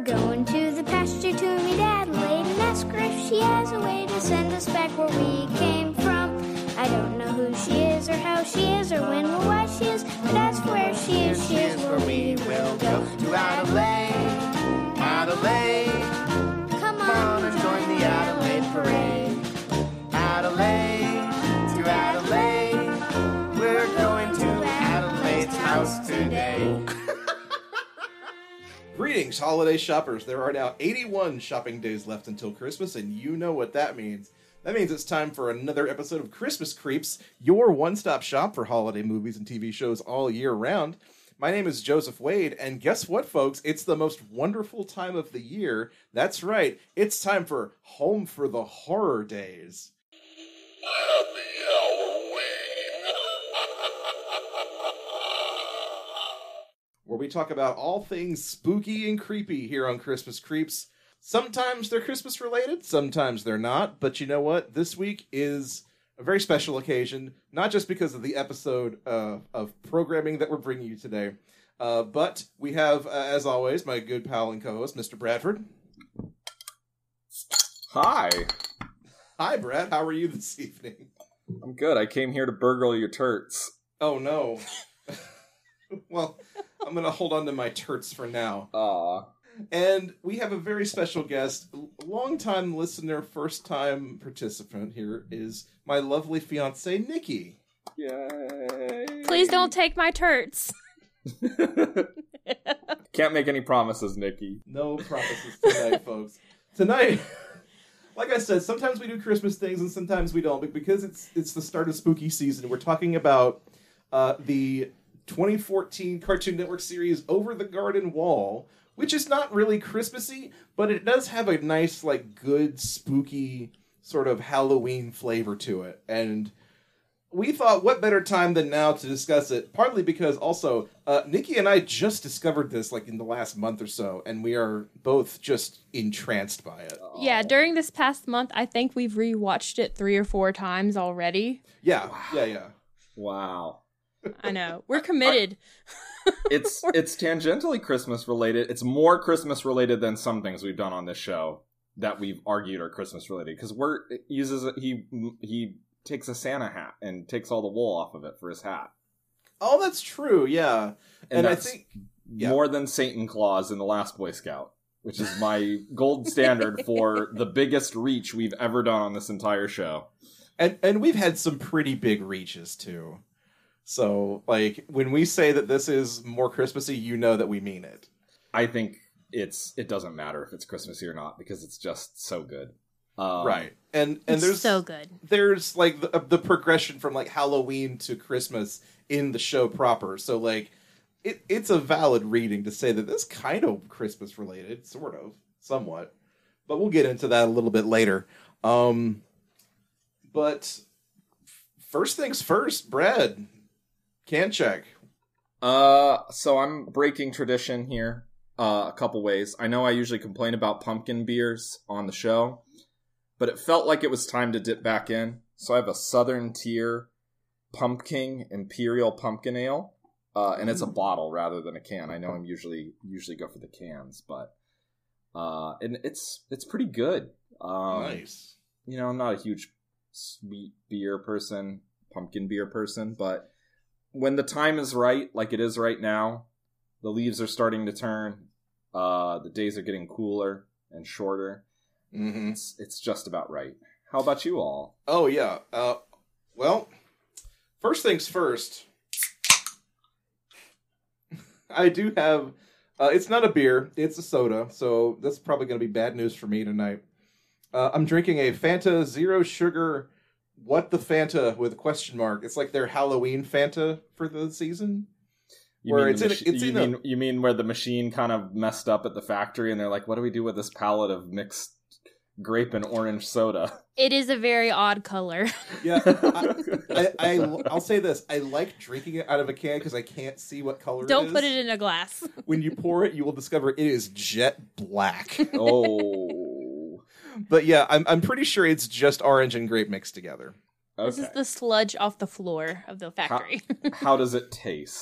We're going to the pasture to meet Adelaide and ask her if she has a way to send us back where we came from. I don't know who she is or how she is or when or why she is, but as for where she is where we will go. To Adelaide, Adelaide. Come Come on and join the Adelaide Parade. Adelaide, to Adelaide. We're going to Adelaide's house today. Greetings, holiday shoppers. There are now 81 shopping days left until Christmas, and you know what that means. That means it's time for another episode of Christmas Creeps, your one-stop shop for holiday movies and TV shows all year round. My name is Joseph Wade, and guess what, folks? It's the most wonderful time of the year. That's right, it's time for Home for the Horror Days. Happy Halloween. Where we talk about all things spooky and creepy here on Christmas Creeps. Sometimes they're Christmas related, sometimes they're not, but you know what? This week is a very special occasion, not just because of the episode of programming that we're bringing you today, but we have, as always, my good pal and co-host, Mr. Bradford. Hi. Hi, Brad. How are you this evening? I'm good. I came here to burgle your turts. Oh, no. Well, I'm going to hold on to my turts for now. Aw. And we have a very special guest, long-time listener, first-time participant here is my lovely fiance, Nikki. Yay. Please don't take my turts. Can't make any promises, Nikki. No promises tonight, folks. Tonight, like I said, sometimes we do Christmas things and sometimes we don't, but because it's the start of spooky season, we're talking about the 2014 Cartoon Network series Over the Garden Wall, which is not really Christmassy, but it does have a nice, good, spooky, sort of Halloween flavor to it. And we thought, what better time than now to discuss it, partly because also, Nikki and I just discovered this, in the last month or so, and we are both just entranced by it. Yeah, during this past month, I think we've rewatched it 3 or 4 times already. Yeah, Wow. yeah. Wow. I know. We're committed. It's tangentially Christmas related. It's more Christmas related than some things we've done on this show that we've argued are Christmas related. Because he takes a Santa hat and takes all the wool off of it for his hat. Oh, that's true, yeah. And I that's think... more than Satan Claus in The Last Boy Scout, which is my gold standard for the biggest reach we've ever done on this entire show. And we've had some pretty big reaches, too. So, when we say that this is more Christmassy, you know that we mean it. I think it doesn't matter if it's Christmassy or not, because it's just so good. Right. And It's there's so good. There's, the progression from, Halloween to Christmas in the show proper. So, it's a valid reading to say that this kind of Christmas related, sort of, somewhat. But we'll get into that a little bit later. But first things first, Brad, can check. So I'm breaking tradition here a couple ways. I know I usually complain about pumpkin beers on the show, but it felt like it was time to dip back in. So I have a Southern Tier Pumpkin Imperial Pumpkin Ale. And it's a bottle rather than a can. I know I'm usually go for the cans, but and it's pretty good. Nice. I'm not a huge sweet beer person, pumpkin beer person, but when the time is right, like it is right now, the leaves are starting to turn. The days are getting cooler and shorter. Mm-hmm. It's just about right. How about you all? Oh, yeah. Well, first things first. I do have... it's not a beer. It's a soda. So that's probably going to be bad news for me tonight. I'm drinking a Fanta Zero Sugar... What the Fanta with a question mark. It's like their Halloween Fanta for the season. You mean where the machine kind of messed up at the factory and they're like, what do we do with this palette of mixed grape and orange soda? It is a very odd color. Yeah, I'll say this. I like drinking it out of a can because I can't see what color it is. Don't put it in a glass. When you pour it, you will discover it is jet black. Oh. But yeah, I'm pretty sure it's just orange and grape mixed together. Okay. This is the sludge off the floor of the factory. How does it taste?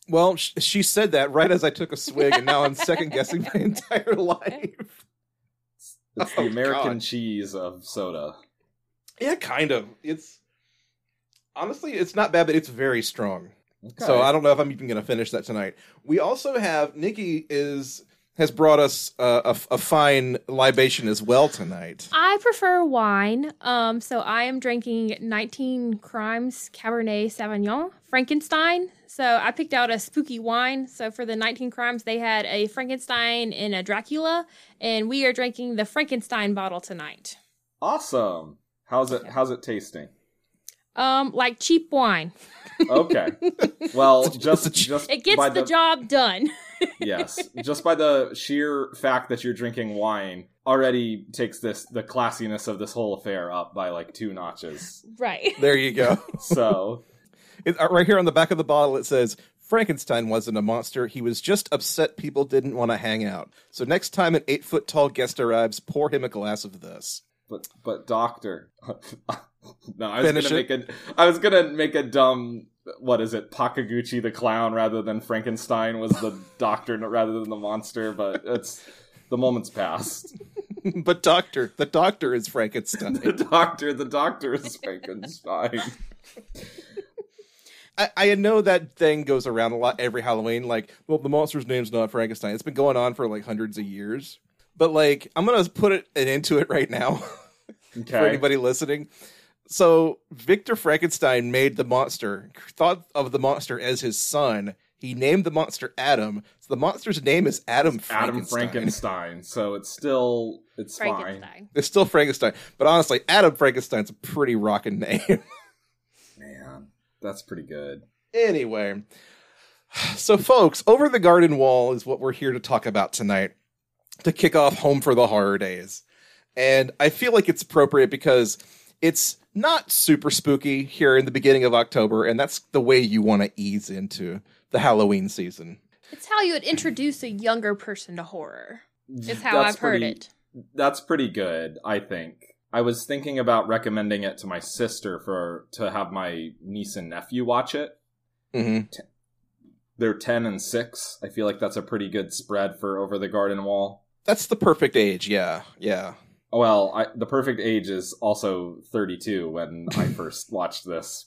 Well, she said that right as I took a swig, and now I'm second guessing my entire life. It's the American cheese of soda. Yeah, kind of. It's honestly, it's not bad, but it's very strong. Okay. So I don't know if I'm even going to finish that tonight. We also have Nikki has brought us a fine libation as well tonight. I prefer wine. So I am drinking 19 Crimes Cabernet Sauvignon Frankenstein. So I picked out a spooky wine. So for the 19 Crimes, they had a Frankenstein and a Dracula, and we are drinking the Frankenstein bottle tonight. Awesome. How's it tasting? Like cheap wine. Okay. Well, just It gets the job done. Yes, just by the sheer fact that you're drinking wine already takes the classiness of this whole affair up by like 2 notches. Right. There you go. So, right here on the back of the bottle, it says, Frankenstein wasn't a monster. He was just upset people didn't want to hang out. So next time an 8-foot-tall guest arrives, pour him a glass of this. But doctor, no, I was gonna make a dumb. What is it? Pakaguchi the clown rather than Frankenstein was the doctor rather than the monster. But it's the moment's passed. But the doctor is Frankenstein. The doctor is Frankenstein. I know that thing goes around a lot every Halloween. Like, well, the monster's name's not Frankenstein. It's been going on for like hundreds of years. But like, I'm gonna put it into it right now for anybody listening. So Victor Frankenstein made the monster, thought of the monster as his son. He named the monster Adam. So the monster's name is Adam Frankenstein. So it's fine. It's still Frankenstein. But honestly, Adam Frankenstein's a pretty rockin' name. Man, that's pretty good. Anyway, so folks, Over the Garden Wall is what we're here to talk about tonight to kick off Home for the Horror Days. And I feel like it's appropriate because it's not super spooky here in the beginning of October, and that's the way you want to ease into the Halloween season. It's how you would introduce a younger person to horror. It's how I've heard it. That's pretty good, I think. I was thinking about recommending it to my sister to have my niece and nephew watch it. Mm-hmm. They're 10 and 6. I feel like that's a pretty good spread for Over the Garden Wall. That's the perfect age, yeah. Well, the perfect age is also 32 when I first watched this.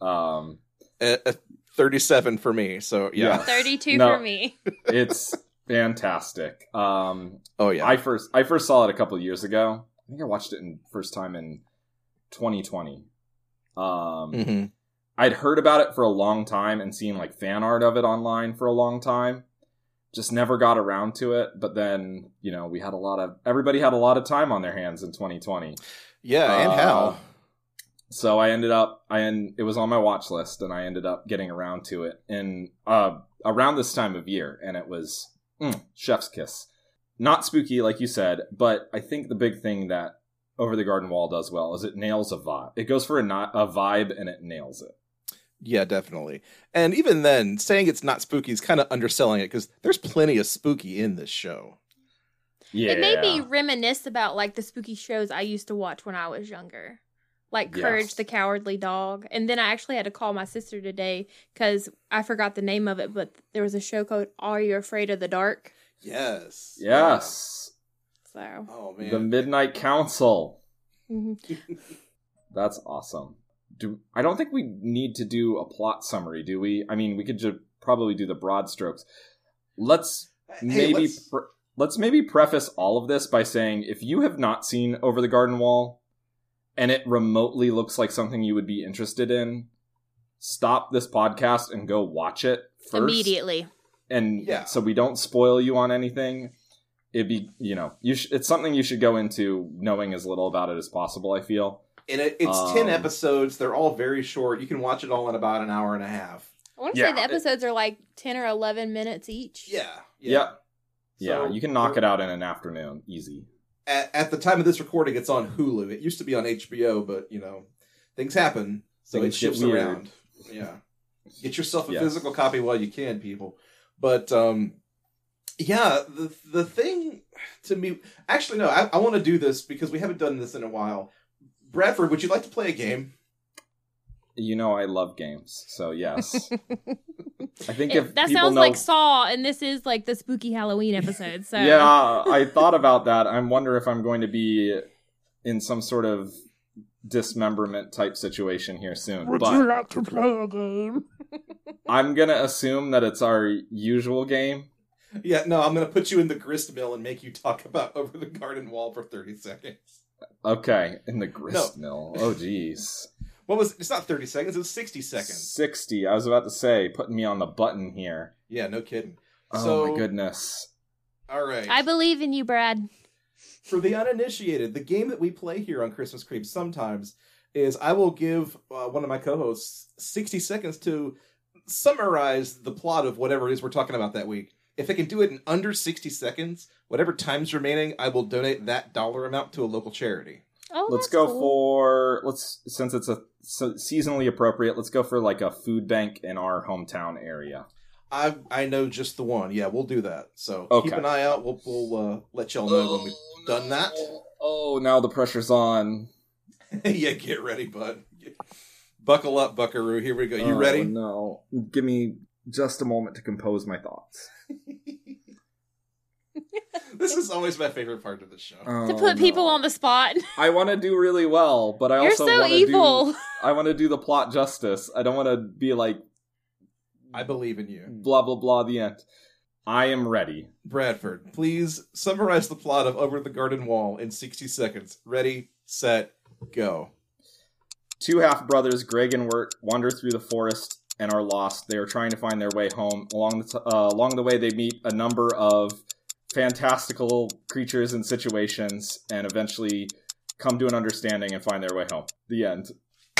37 for me, so yeah. 32 for me. It's fantastic. Oh yeah. I first saw it a couple of years ago. I think I watched it first time in 2020. Mm-hmm. I'd heard about it for a long time and seen like fan art of it online for a long time. Just never got around to it, but then, everybody had a lot of time on their hands in 2020. Yeah, and how? So it was on my watch list, and I ended up getting around to it in around this time of year, and it was chef's kiss. Not spooky, like you said, but I think the big thing that Over the Garden Wall does well is it nails a vibe. It goes for a vibe, and it nails it. Yeah, definitely. And even then, saying it's not spooky is kind of underselling it, because there's plenty of spooky in this show. Yeah. It made me reminisce about like the spooky shows I used to watch when I was younger. Like Courage the Cowardly Dog. And then I actually had to call my sister today because I forgot the name of it, but there was a show called Are You Afraid of the Dark? Yes. Yes. So. Oh, man. The Midnight Council. Mm-hmm. That's awesome. I don't think we need to do a plot summary, do we? I mean, we could just probably do the broad strokes. Let's maybe preface all of this by saying if you have not seen Over the Garden Wall and it remotely looks like something you would be interested in, stop this podcast and go watch it first. Immediately. And so we don't spoil you on anything. It'd be, it's something you should go into knowing as little about it as possible, I feel. And it's 10 episodes. They're all very short. You can watch it all in about an hour and a half. I want to say the episodes are like 10 or 11 minutes each. Yeah. So you can knock it out in an afternoon. Easy. At the time of this recording, it's on Hulu. It used to be on HBO, but, things happen. So it shifts around. Yeah. Get yourself a physical copy while you can, people. But, the thing to me... Actually, no, I want to do this because we haven't done this in a while. Bradford, would you like to play a game? You know I love games, so yes. I think if that people sounds know... like Saw, and this is like the spooky Halloween episode. So Yeah, I thought about that. I wonder if I'm going to be in some sort of dismemberment type situation here soon. Would you like to play a game? I'm going to assume that it's our usual game. Yeah, no, I'm going to put you in the grist mill and make you talk about Over the Garden Wall for 30 seconds. Okay, in the grist mill. Oh, jeez. What was it's not 30 seconds, it was 60 seconds. 60. I was about to say, putting me on the button here. Yeah, no kidding. Oh my goodness. All right. I believe in you, Brad. For the uninitiated, the game that we play here on Christmas Creep sometimes is I will give one of my co-hosts 60 seconds to summarize the plot of whatever it is we're talking about that week. If they can do it in under 60 seconds, whatever time's remaining, I will donate that dollar amount to a local charity. Oh, Let's that's go cool. since it's seasonally appropriate, let's go for like a food bank in our hometown area. I know just the one. Yeah, we'll do that. So Okay. keep an eye out. We'll let y'all know when we've done that. Oh, now the pressure's on. Yeah, get ready, bud. Buckle up, buckaroo. Here we go. You ready? No. Give me just a moment to compose my thoughts. This is always my favorite part of the show. To put people on the spot. I want to do really well, but I You're also so want to evil. I want to do the plot justice. I don't want to be like I believe in you. blah blah blah the end. I am ready. Bradford, please summarize the plot of Over the Garden Wall in 60 seconds. Ready, set, go. Two half-brothers, Greg and Wirt, wander through the forest and are lost. They are trying to find their way home. Along the way, they meet a number of fantastical creatures and situations, and eventually come to an understanding and find their way home. The end.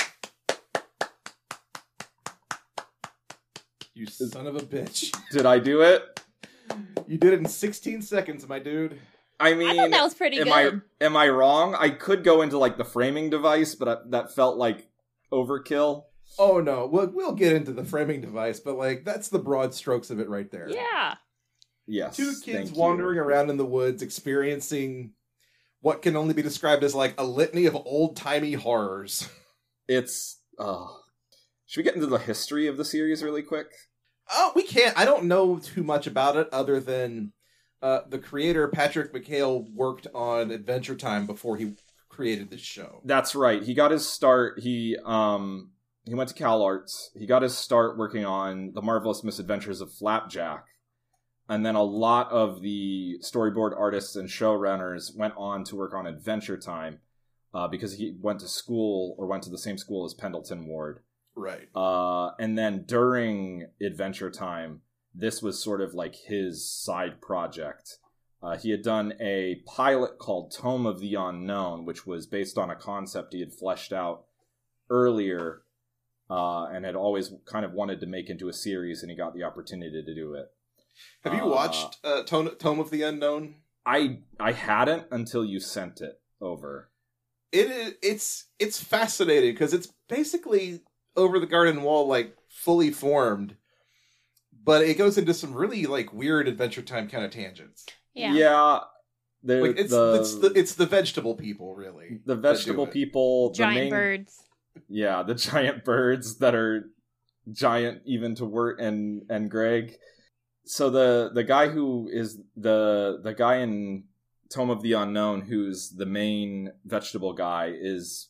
You son of a bitch. Did I do it? You did it in 16 seconds, my dude. I mean, I thought that was pretty am good. Am I wrong? I could go into like the framing device, but that felt like overkill. Oh no, we'll get into the framing device, but like that's the broad strokes of it right there. Yeah. Yes. Two kids thank wandering you. around in the woods, experiencing what can only be described as like a litany of old-timey horrors. It's. Should we get into the history of the series really quick? Oh, we can't. I don't know too much about it other than the creator, Patrick McHale, worked on Adventure Time before he created this show. That's right. He got his start. He went to CalArts. He got his start working on The Marvelous Misadventures of Flapjack. And then a lot of the storyboard artists and showrunners went on to work on Adventure Time because he went to the same school as Pendleton Ward. Right. And then during Adventure Time, this was sort of like his side project. He had done a pilot called Tome of the Unknown, which was based on a concept he had fleshed out earlier and had always kind of wanted to make into a series, and he got the opportunity to do it. Have you watched Tome of the Unknown? I hadn't until you sent it over. It's fascinating because it's basically Over the Garden Wall, like fully formed, but it goes into some really like weird Adventure Time kind of tangents. Yeah. Like it's the vegetable people, really. The vegetable people, Giant birds. Yeah, the giant birds that are giant even to Wirt and Greg. So the guy who is the guy in Tome of the Unknown, who's the main vegetable guy, is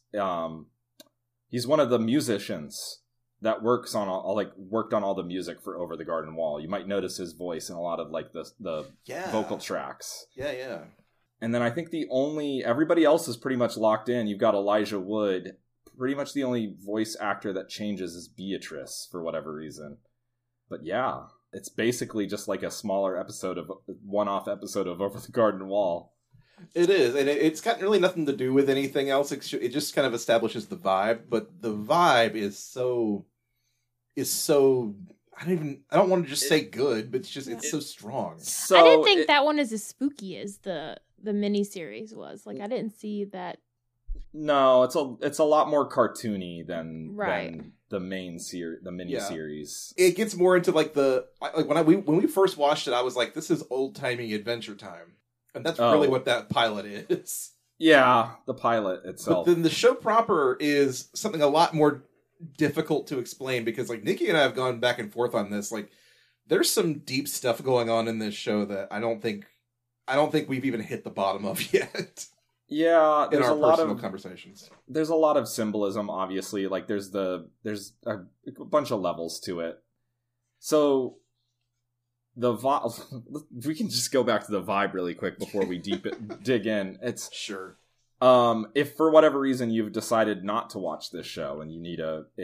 he's one of the musicians that worked on all the music for Over the Garden Wall. You might notice his voice in a lot of like the vocal tracks. Yeah. And then I think everybody else is pretty much locked in. You've got Elijah Wood. Pretty much the only voice actor that changes is Beatrice for whatever reason. But yeah, it's basically just like a smaller one-off episode of Over the Garden Wall. It is, and it's got really nothing to do with anything else. It just kind of establishes the vibe, but the vibe is so. I don't want to just say good, but it's so strong. So I didn't think that one is as spooky as the miniseries was. Like I didn't see that. No, it's a lot more cartoony than Right. the main the miniseries. It gets more into like when we first watched it, I was like, this is old timey Adventure Time, and that's really what that pilot is. Yeah, the pilot itself. But then the show proper is something a lot more difficult to explain because like Nikki and I have gone back and forth on this. Like, there's some deep stuff going on in this show that I don't think we've even hit the bottom of yet. Yeah, in there's our a lot personal of conversations. there's a lot of symbolism. Obviously, like there's a bunch of levels to it. So the vibe, we can just go back to the vibe really quick before we dig in. It's Sure. if for whatever reason you've decided not to watch this show and you need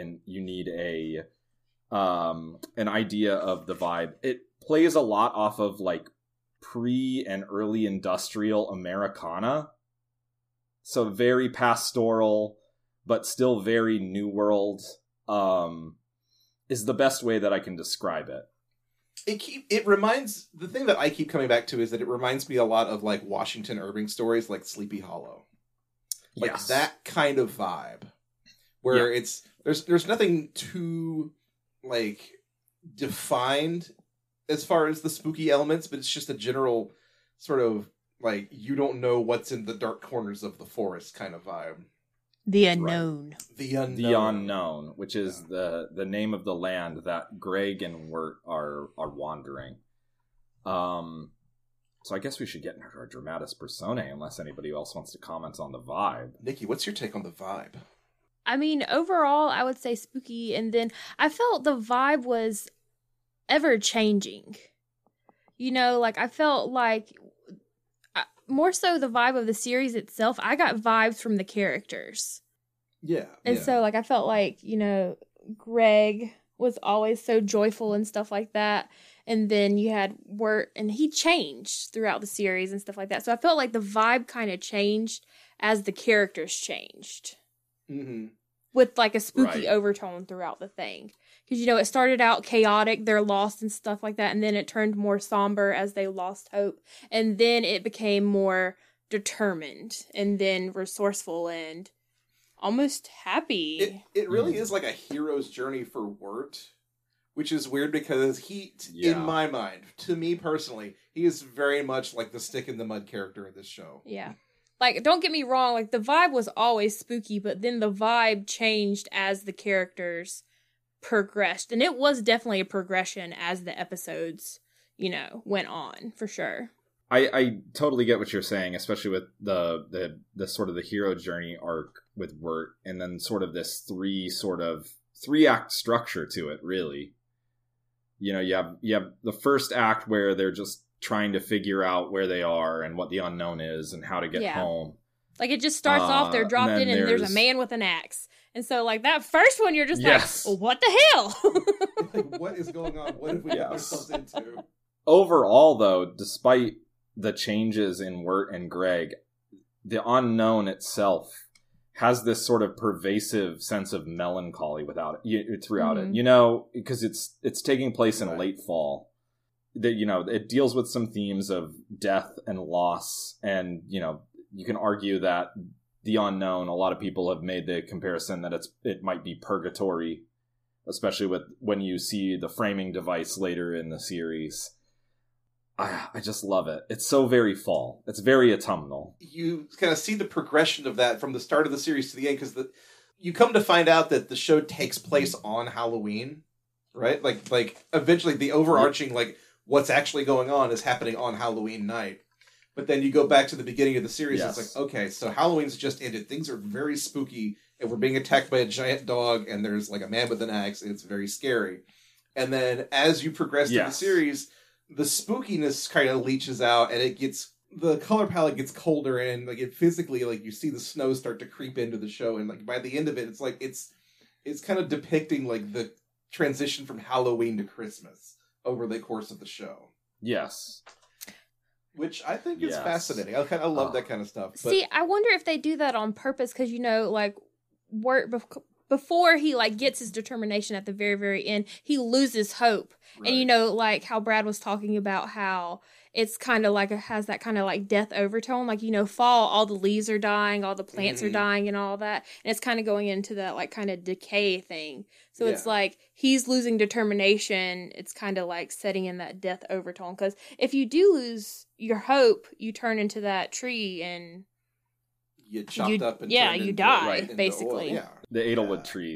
an idea of the vibe, it plays a lot off of like pre and early industrial Americana. So very pastoral, but still very New World, is the best way that I can describe it. It reminds, the thing that I keep coming back to is that it reminds me a lot of like Washington Irving stories like Sleepy Hollow. Like Yes. that kind of vibe. Where it's there's nothing too like defined as far as the spooky elements, but it's just a general sort of like you don't know what's in the dark corners of the forest kind of vibe. The unknown. The unknown. The Unknown, which is the name of the land that Greg and Wirt are wandering. So I guess we should get into our dramatis personae, unless anybody else wants to comment on the vibe. Nikki, what's your take on the vibe? I mean, overall, I would say spooky, and then I felt the vibe was ever changing. You know, like I felt like more so the vibe of the series itself. I got vibes from the characters. Yeah. And so, like, I felt like, you know, Greg was always so joyful and stuff like that. And then you had Wirt, and he changed throughout the series and stuff like that. So I felt like the vibe kind of changed as the characters changed. Mm-hmm. With, like, a spooky Right. overtone throughout the thing. Because, you know, it started out chaotic, they're lost and stuff like that. And then it turned more somber as they lost hope. And then it became more determined and then resourceful and almost happy. It really is like a hero's journey for Wirt, which is weird because in my mind, to me personally, he is very much like the stick in the mud character in this show. Yeah. Like, don't get me wrong, like, the vibe was always spooky, but then the vibe changed as the characters progressed. And it was definitely a progression as the episodes, you know, went on, for sure. I totally get what you're saying, especially with the sort of the hero journey arc with Wirt, and then sort of this three act structure to it, really. You know, you have the first act where they're just trying to figure out where they are and what the unknown is and how to get home. Like, it just starts off, they're dropped in, and there's a man with an axe. And so, like, that first one, you're just like, well, what the hell? Like, what is going on? What have we got ourselves into? Overall, though, despite the changes in Wirt and Greg, the unknown itself has this sort of pervasive sense of melancholy throughout it. You know, because it's taking place in late fall. You know, it deals with some themes of death and loss, and you know, you can argue that the unknown, a lot of people have made the comparison that it might be purgatory, especially when you see the framing device later in the series. I just love it. It's so very fall. It's very autumnal. You kind of see the progression of that from the start of the series to the end, because you come to find out that the show takes place on Halloween, right? Like eventually the overarching, like, what's actually going on is happening on Halloween night. But then you go back to the beginning of the series, It's like, okay, so Halloween's just ended. Things are very spooky, and we're being attacked by a giant dog, and there's like a man with an axe, and it's very scary. And then as you progress through the series, the spookiness kind of leaches out, and the color palette gets colder, and like it physically, like you see the snow start to creep into the show, and like by the end of it, it's like it's kind of depicting like the transition from Halloween to Christmas over the course of the show. Yes. Which I think is fascinating. I kind of love that kind of stuff. But... See, I wonder if they do that on purpose, because, you know, like, Wirt, before he, like, gets his determination at the very, very end, he loses hope. Right. And, you know, like, how Brad was talking about how it's kind of like, it has that kind of, like, death overtone. Like, you know, fall, all the leaves are dying, all the plants are dying and all that. And it's kind of going into that, like, kind of decay thing. So it's like, he's losing determination. It's kind of like setting in that death overtone. Because if you do lose your hope, you turn into that tree and... You chopped up and you die, basically. The Edelwood trees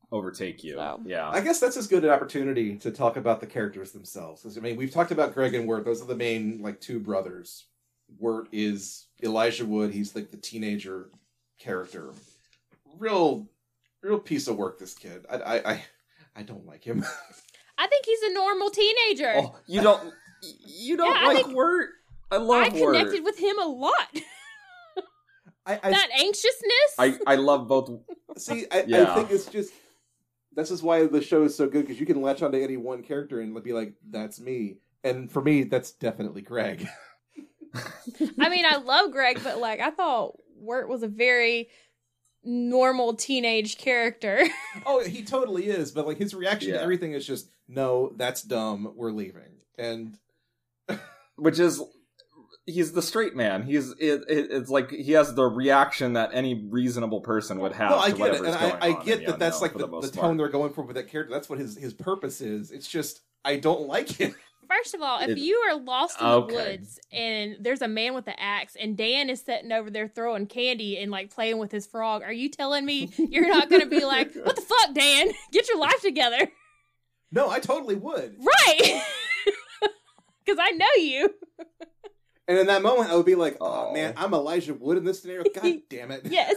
overtake you. So. Yeah. I guess that's as good an opportunity to talk about the characters themselves. 'Cause, I mean, we've talked about Greg and Wirt. Those are the main, like, two brothers. Wirt is Elijah Wood. He's, like, the teenager character. Real piece of work, this kid. I don't like him. I think he's a normal teenager. Oh, you don't Yeah, like Wirt? I love I Wirt. connected with him a lot. I That anxiousness. I love both. see. I Yeah. think it's just this is why the show is so good, because you can latch onto any one character and be like, "That's me." And for me, that's definitely Greg. I mean, I love Greg, but like I thought Wirt was a very normal teenage character. Oh, he totally is. But like his reaction to Yeah. everything is just, "No, that's dumb. We're leaving." And Which is, he's the straight man. It's like he has the reaction that any reasonable person would have. no, I to get it, whatever's and going I on get in that. That's unknown, like for the most tone part. they're going for with that character. That's what his purpose is. It's just I don't like him. First of all, if It- you are lost in Okay. the woods and there's a man with an axe and Dan is sitting over there throwing candy and like playing with his frog, are you telling me you're not going to be like, "What the fuck, Dan? Get your life together." No, I totally would. Right. Because I know you. And in that moment, I would be like, "Oh, Oh. man, I'm Elijah Wood in this scenario. God damn it!" Yes.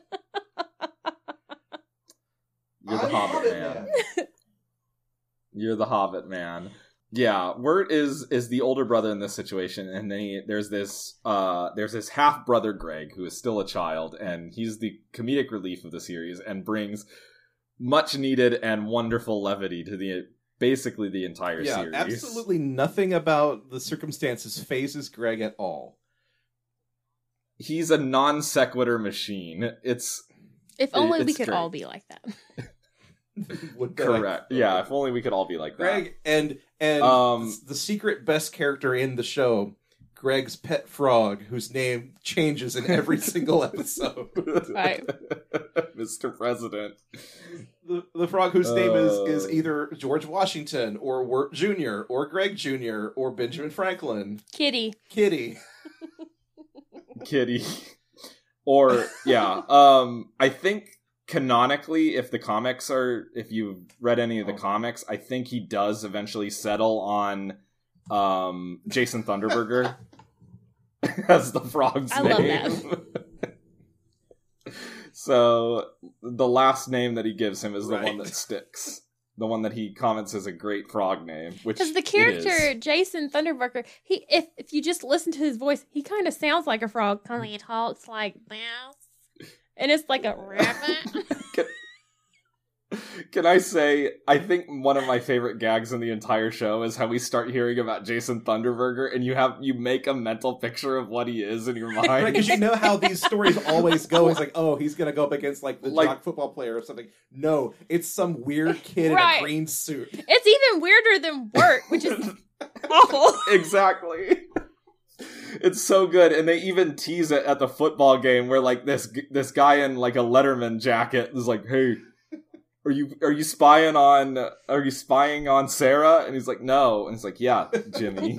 You're the I'm Hobbit man. You're the Hobbit man. Yeah, Wirt is the older brother in this situation, and then there's this half brother Greg who is still a child, and he's the comedic relief of the series and brings much needed and wonderful levity to basically the entire Yeah, series. absolutely nothing about the circumstances phases Greg at all. He's a non sequitur machine. If only we It's could great. all be like that. Would be like- Correct. Yeah, if only we could all be like that. Greg and the secret best character in the show, Greg's pet frog, whose name changes in every single episode. Right. Mr. President. The frog whose name is Oh. either George Washington or Wirt Jr. or Greg Jr. or Benjamin Franklin. Kitty. Kitty. Kitty. Or, yeah. I think canonically, if you've read any of the comics, I think he does eventually settle on Jason Thunderberger as the frog's I name. love So the last name that he gives him is the Right. one that sticks. The one that he comments is a great frog name. Which Because the it character is. Jason Thunderberger, if you just listen to his voice, he kind of sounds like a frog. He talks like this, and it's like a rabbit. Can I say, I think one of my favorite gags in the entire show is how we start hearing about Jason Thunderberger, and you make a mental picture of what he is in your mind. Right, because you know how these stories always go. It's like, oh, he's going to go up against like the Like- jock football player or something. No, it's some weird kid in Right. a green suit. It's even weirder than Wirt, which is awful. Exactly. It's so good, and they even tease it at the football game where like this guy in like a Letterman jacket is like, "Hey, are you spying on Sarah?" And he's like, "No," and it's like, "Yeah, Jimmy."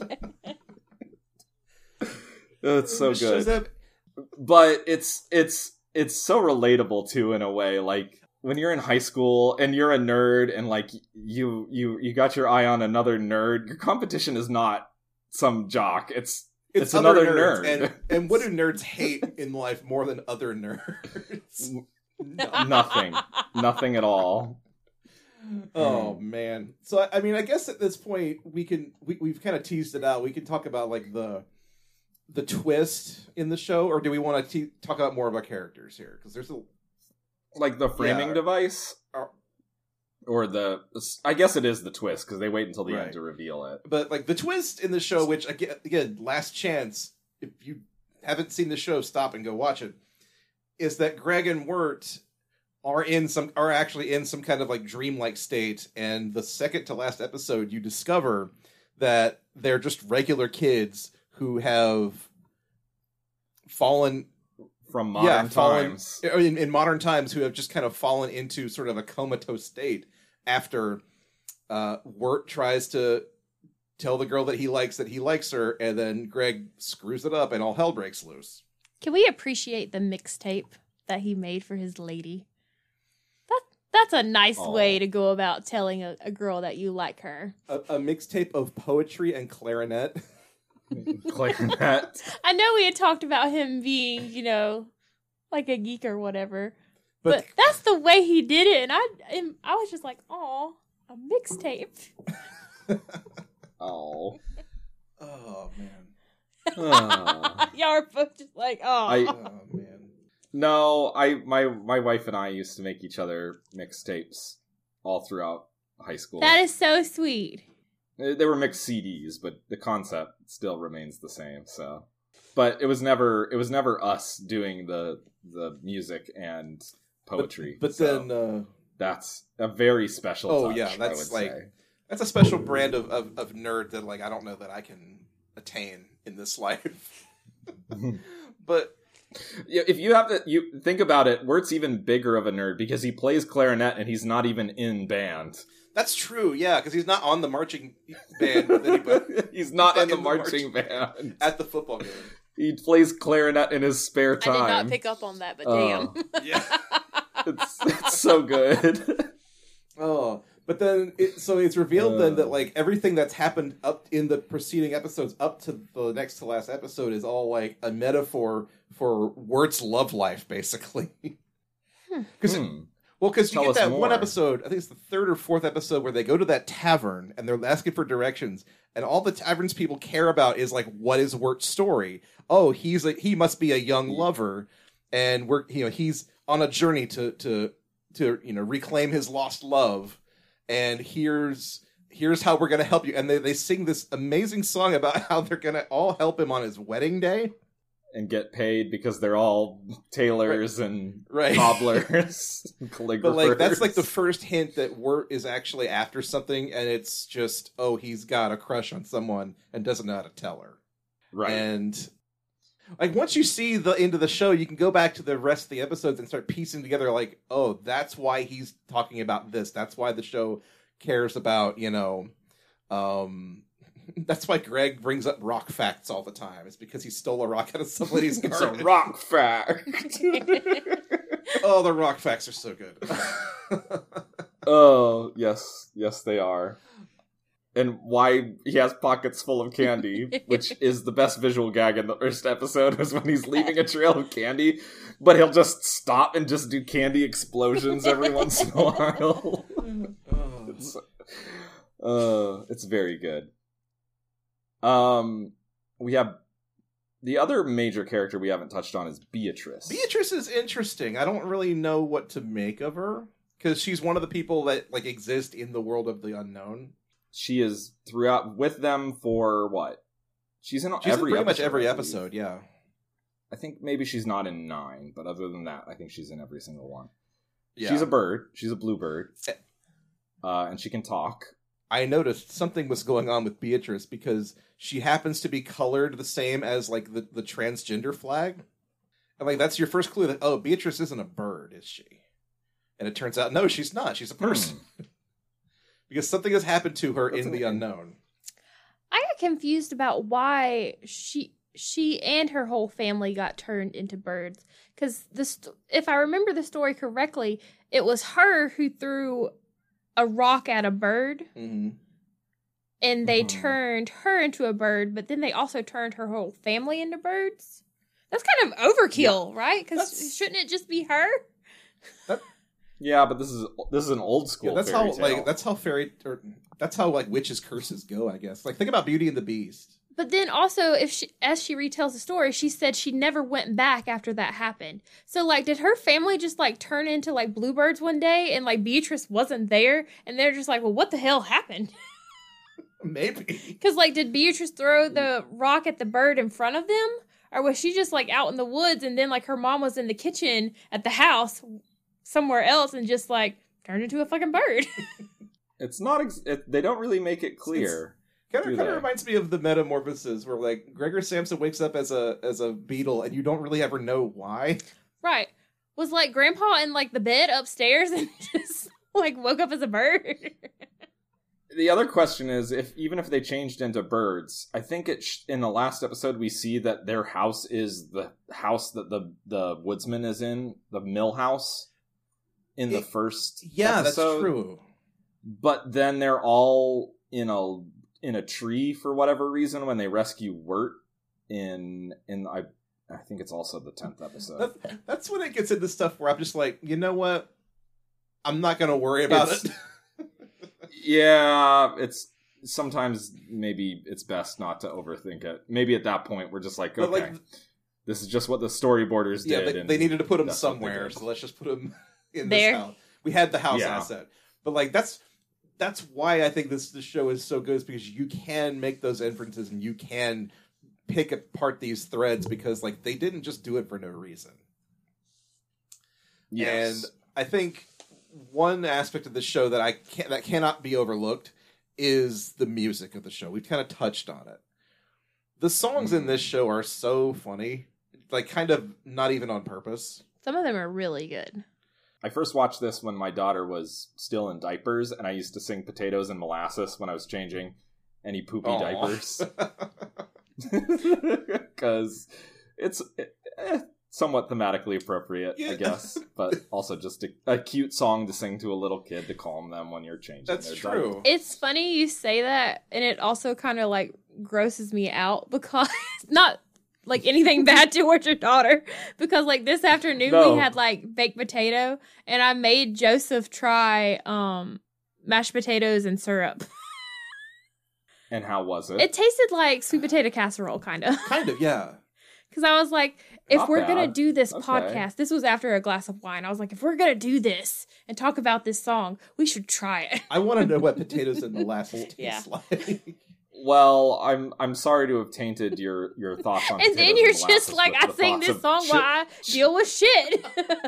It's so It shows good, up- but it's so relatable too in a way. Like when you're in high school and you're a nerd, and like you got your eye on another nerd, your competition is not some jock. It's It's another other nerds. nerd. And what do nerds hate in life more than other nerds? Nothing at all. Oh man. So I mean, I guess at this point we've kind of teased it out. We can talk about like the twist in the show, or do we want to talk about more about characters here? Because there's a Like the framing Yeah. device, or I guess it is the twist because they wait until the Right. end to reveal it. but like the twist in the show, which again, last chance. If you haven't seen the show, stop and go watch it. Is that Greg and Wirt are actually in some kind of like dreamlike state, and the second to last episode, you discover that they're just regular kids who have fallen From modern times. in modern times, who have just kind of fallen into sort of a comatose state after Wirt tries to tell the girl that he likes her, and then Greg screws it up and all hell breaks loose. Can we appreciate the mixtape that he made for his lady? That's a nice Aw. way to go about telling a girl that you like her. A mixtape of poetry and clarinet. Clarinet. I know we had talked about him being, like a geek or whatever, but that's the way he did it, and I was just like, "Aw, a mixtape." Oh. Oh man. Y'all are both just like, "Aw." Oh man. No, my wife and I used to make each other mixtapes all throughout high school. That is so sweet. They were mixed CDs, but the concept still remains the same. So, but it was never us doing the music and poetry. But So then that's a very special. Oh touch, yeah, I that's would like say. that's a special brand of nerd that like I don't know that I can attain in this life. But Yeah, if you have to, you think about it, Wirt's even bigger of a nerd because he plays clarinet and he's not even in band. that's true, yeah, because he's not on the marching band with anybody He's not in the marching band. at the football game. He plays clarinet in his spare I time. did not pick up on that, but Oh. damn. Yeah. It's so good. Oh, but then so it's revealed then that like everything that's happened up in the preceding episodes up to the next to last episode is all like a metaphor for Wirt's love life, basically. Because because you Tell get us that one more. episode, I think it's the third or fourth episode, where they go to that tavern and they're asking for directions, and all the tavern's people care about is like, what is Wirt's story? Oh, he must be a young lover, and he's on a journey to reclaim his lost love, and here's how we're gonna help you. And they sing this amazing song about how they're gonna all help him on his wedding day. And get paid because they're all tailors and Right. cobblers, and calligraphers. But like that's like the first hint that Wirt is actually after something, and it's just he's got a crush on someone and doesn't know how to tell her. right. And like once you see the end of the show, you can go back to the rest of the episodes and start piecing together like, oh, that's why he's talking about this. That's why the show cares about, that's why Greg brings up rock facts all the time. It's because he stole a rock out of somebody's It's a garden. rock fact. Oh, the rock facts are so good. Oh, yes, they are. And why he has pockets full of candy, which is the best visual gag in the first episode, was when he's leaving a trail of candy, but he'll just stop and just do candy explosions every once in a while. It's very good. We have the other major character we haven't touched on is Beatrice. Beatrice is interesting. I don't really know what to make of her because she's one of the people that like exist in the world of the unknown. She is throughout with them for what? She's in every pretty much episode, every I believe. episode. Yeah. I think maybe she's not in 9, but other than that, I think she's in every single one. Yeah. She's a bird. She's a bluebird. And she can talk. I noticed something was going on with Beatrice because she happens to be colored the same as like the transgender flag. And like that's your first clue that Beatrice isn't a bird, is she? And it turns out no, she's not. She's a person. Because something has happened to her in the unknown. I got confused about why she and her whole family got turned into birds. Because if I remember the story correctly, it was her who threw a rock at a bird, Mm-hmm. and they turned her into a bird, but then they also turned her whole family into birds. That's kind of overkill, right? Because shouldn't it just be her? Yeah, but this is an old school. Yeah, that's fairy how tale. that's how like witches' curses go, I guess. Like think about Beauty and the Beast. But then also, as she retells the story, she said she never went back after that happened. So, like, did her family just, like, turn into, like, bluebirds one day and, like, Beatrice wasn't there? And they're just like, well, what the hell happened? Maybe. Because, like, did Beatrice throw the rock at the bird in front of them? Or was she just, like, out in the woods and then, like, her mom was in the kitchen at the house somewhere else and just, like, turned into a fucking bird? It's not. They don't really make it clear. Kind Do of they? reminds me of the Metamorphosis, where like Gregor Samsa wakes up as a beetle, and you don't really ever know why. Right. Was, like, Grandpa in, like, the bed upstairs and just, like, woke up as a bird? The other question is, even if they changed into birds, I think in the last episode we see that their house is the house that the woodsman is in, the mill house in the first Yeah, episode. that's true. But then they're all in a tree for whatever reason when they rescue Wirt in I think it's also the 10th episode. That's when it gets into stuff where I'm just like, you know what? I'm not going to worry about it. Yeah, it's sometimes maybe it's best not to overthink it. Maybe at that point we're just like, But, okay, this is just what the storyboarders Yeah, did. they needed to put him that's what they somewhere, did. so let's just put him in There. this house. We had the house Yeah. asset. But like that's why I think this show is so good, is because you can make those inferences and you can pick apart these threads, because like they didn't just do it for no reason. Yes. And I think one aspect of the show that cannot be overlooked is the music of the show. We've kind of touched on it. The songs in this show are so funny, like kind of not even on purpose. Some of them are really good. I first watched this when my daughter was still in diapers, and I used to sing Potatoes and Molasses when I was changing any poopy Aw. diapers. Because it's somewhat thematically appropriate, Yeah. I guess, but also just a cute song to sing to a little kid to calm them when you're changing That's their true. diaper. It's funny you say that, and it also kind of like grosses me out, because not like anything bad towards your daughter, because like this afternoon No. we had like baked potato, and I made Joseph try mashed potatoes and syrup. And how was it? It tasted like sweet potato casserole, kind of. Kind of, yeah. Because I was like, if Not we're gonna bad. do this Okay. podcast, this was after a glass of wine. I was like, if we're gonna do this and talk about this song, we should try it. I want to know what potatoes and molasses taste Yeah. like. Well, I'm sorry to have tainted your thoughts on And then Potatoes you're and just Molasses like, with I the sing thoughts this of song chi- while I deal with shit.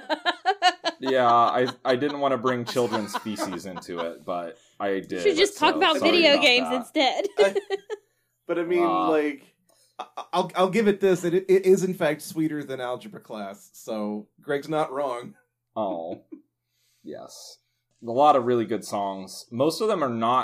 Yeah, I didn't want to bring children's feces into it, but I did. You should just talk so about sorry video about games that. instead. But I mean, like, I'll give it this. It is in fact sweeter than algebra class. So Greg's not wrong. Oh, yes. A lot of really good songs. Most of them are not,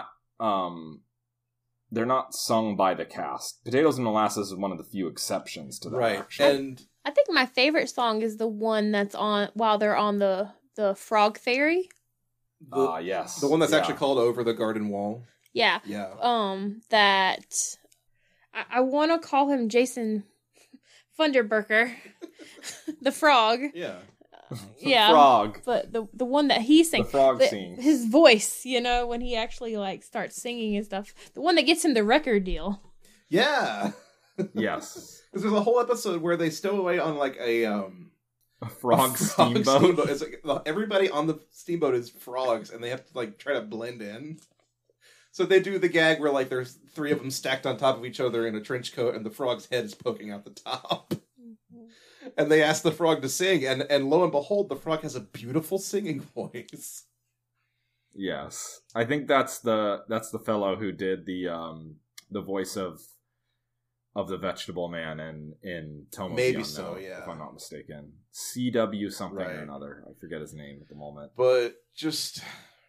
they're not sung by the cast. Potatoes and Molasses is one of the few exceptions to that. Right. Actually. And I think my favorite song is the one that's on while they're on the frog ferry. Yes. the one that's Yeah. actually called Over the Garden Wall. Yeah. Yeah. That I want to call him Jason Funderburker, the frog. Yeah. Yeah. Frog. But the one that he sings, The frog sings. his voice, you know, when he actually like starts singing and stuff, the one that gets him the record deal. Yeah. Yes. Because there's a whole episode where they stow away on like a Frog steamboat. It's like everybody on the steamboat is frogs, and they have to like try to blend in. So they do the gag where like there's three of them stacked on top of each other in a trench coat, and the frog's head is poking out the top. And they ask the frog to sing, and lo and behold, the frog has a beautiful singing voice. Yes. I think that's the fellow who did the voice of the Vegetable Man in Tome of the Maybe Unknown, so, yeah. if I'm not mistaken. CW something Right. or another. I forget his name at the moment. But just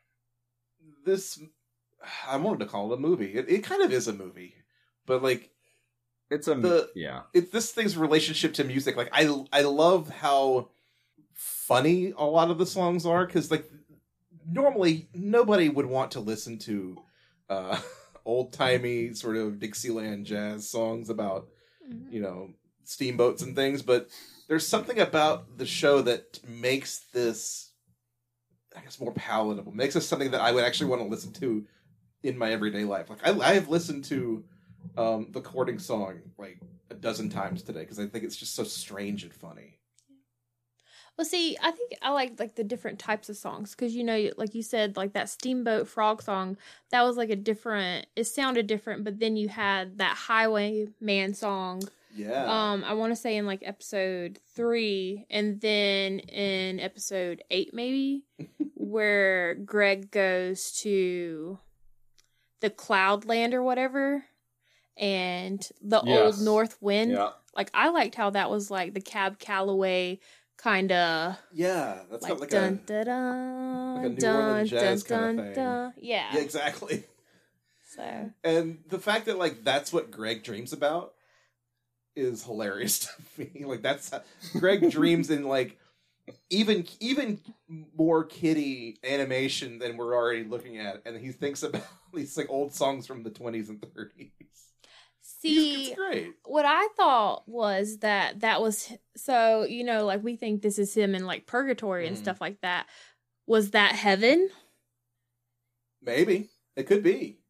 this, I wanted to call it a movie. It kind of is a movie, but like It's a The- yeah. this thing's relationship to music. Like I love how funny a lot of the songs are, because like normally nobody would want to listen to old timey sort of Dixieland jazz songs about steamboats and things, but there's something about the show that makes this, I guess, more palatable. Makes this something that I would actually want to listen to in my everyday life. Like I have listened to the courting song like a dozen times today, because I think it's just so strange and funny. Well, see, I think I like the different types of songs, because like you said, like that Steamboat Frog song, that was like it sounded different, but then you had that Highwayman song. Yeah. I want to say in like episode 3, and then in episode 8 maybe, where Greg goes to the Cloudland or whatever, and the Yes. Old North Wind. Yeah. Like I liked how that was like the Cab Calloway kind of Yeah, that's like got like dun a dun dun like a New dun Orleans jazz dun kinda dun thing. dun. Yeah. yeah, exactly. So And the fact that like that's what Greg dreams about is hilarious to me. Like that's Greg dreams in like even more kiddie animation than we're already looking at, and he thinks about these like old songs from the 20s and 30s. See, It's great. what I thought was that was, so, like we think this is him in like purgatory and Mhm. stuff like that. Was that heaven? Maybe it could be.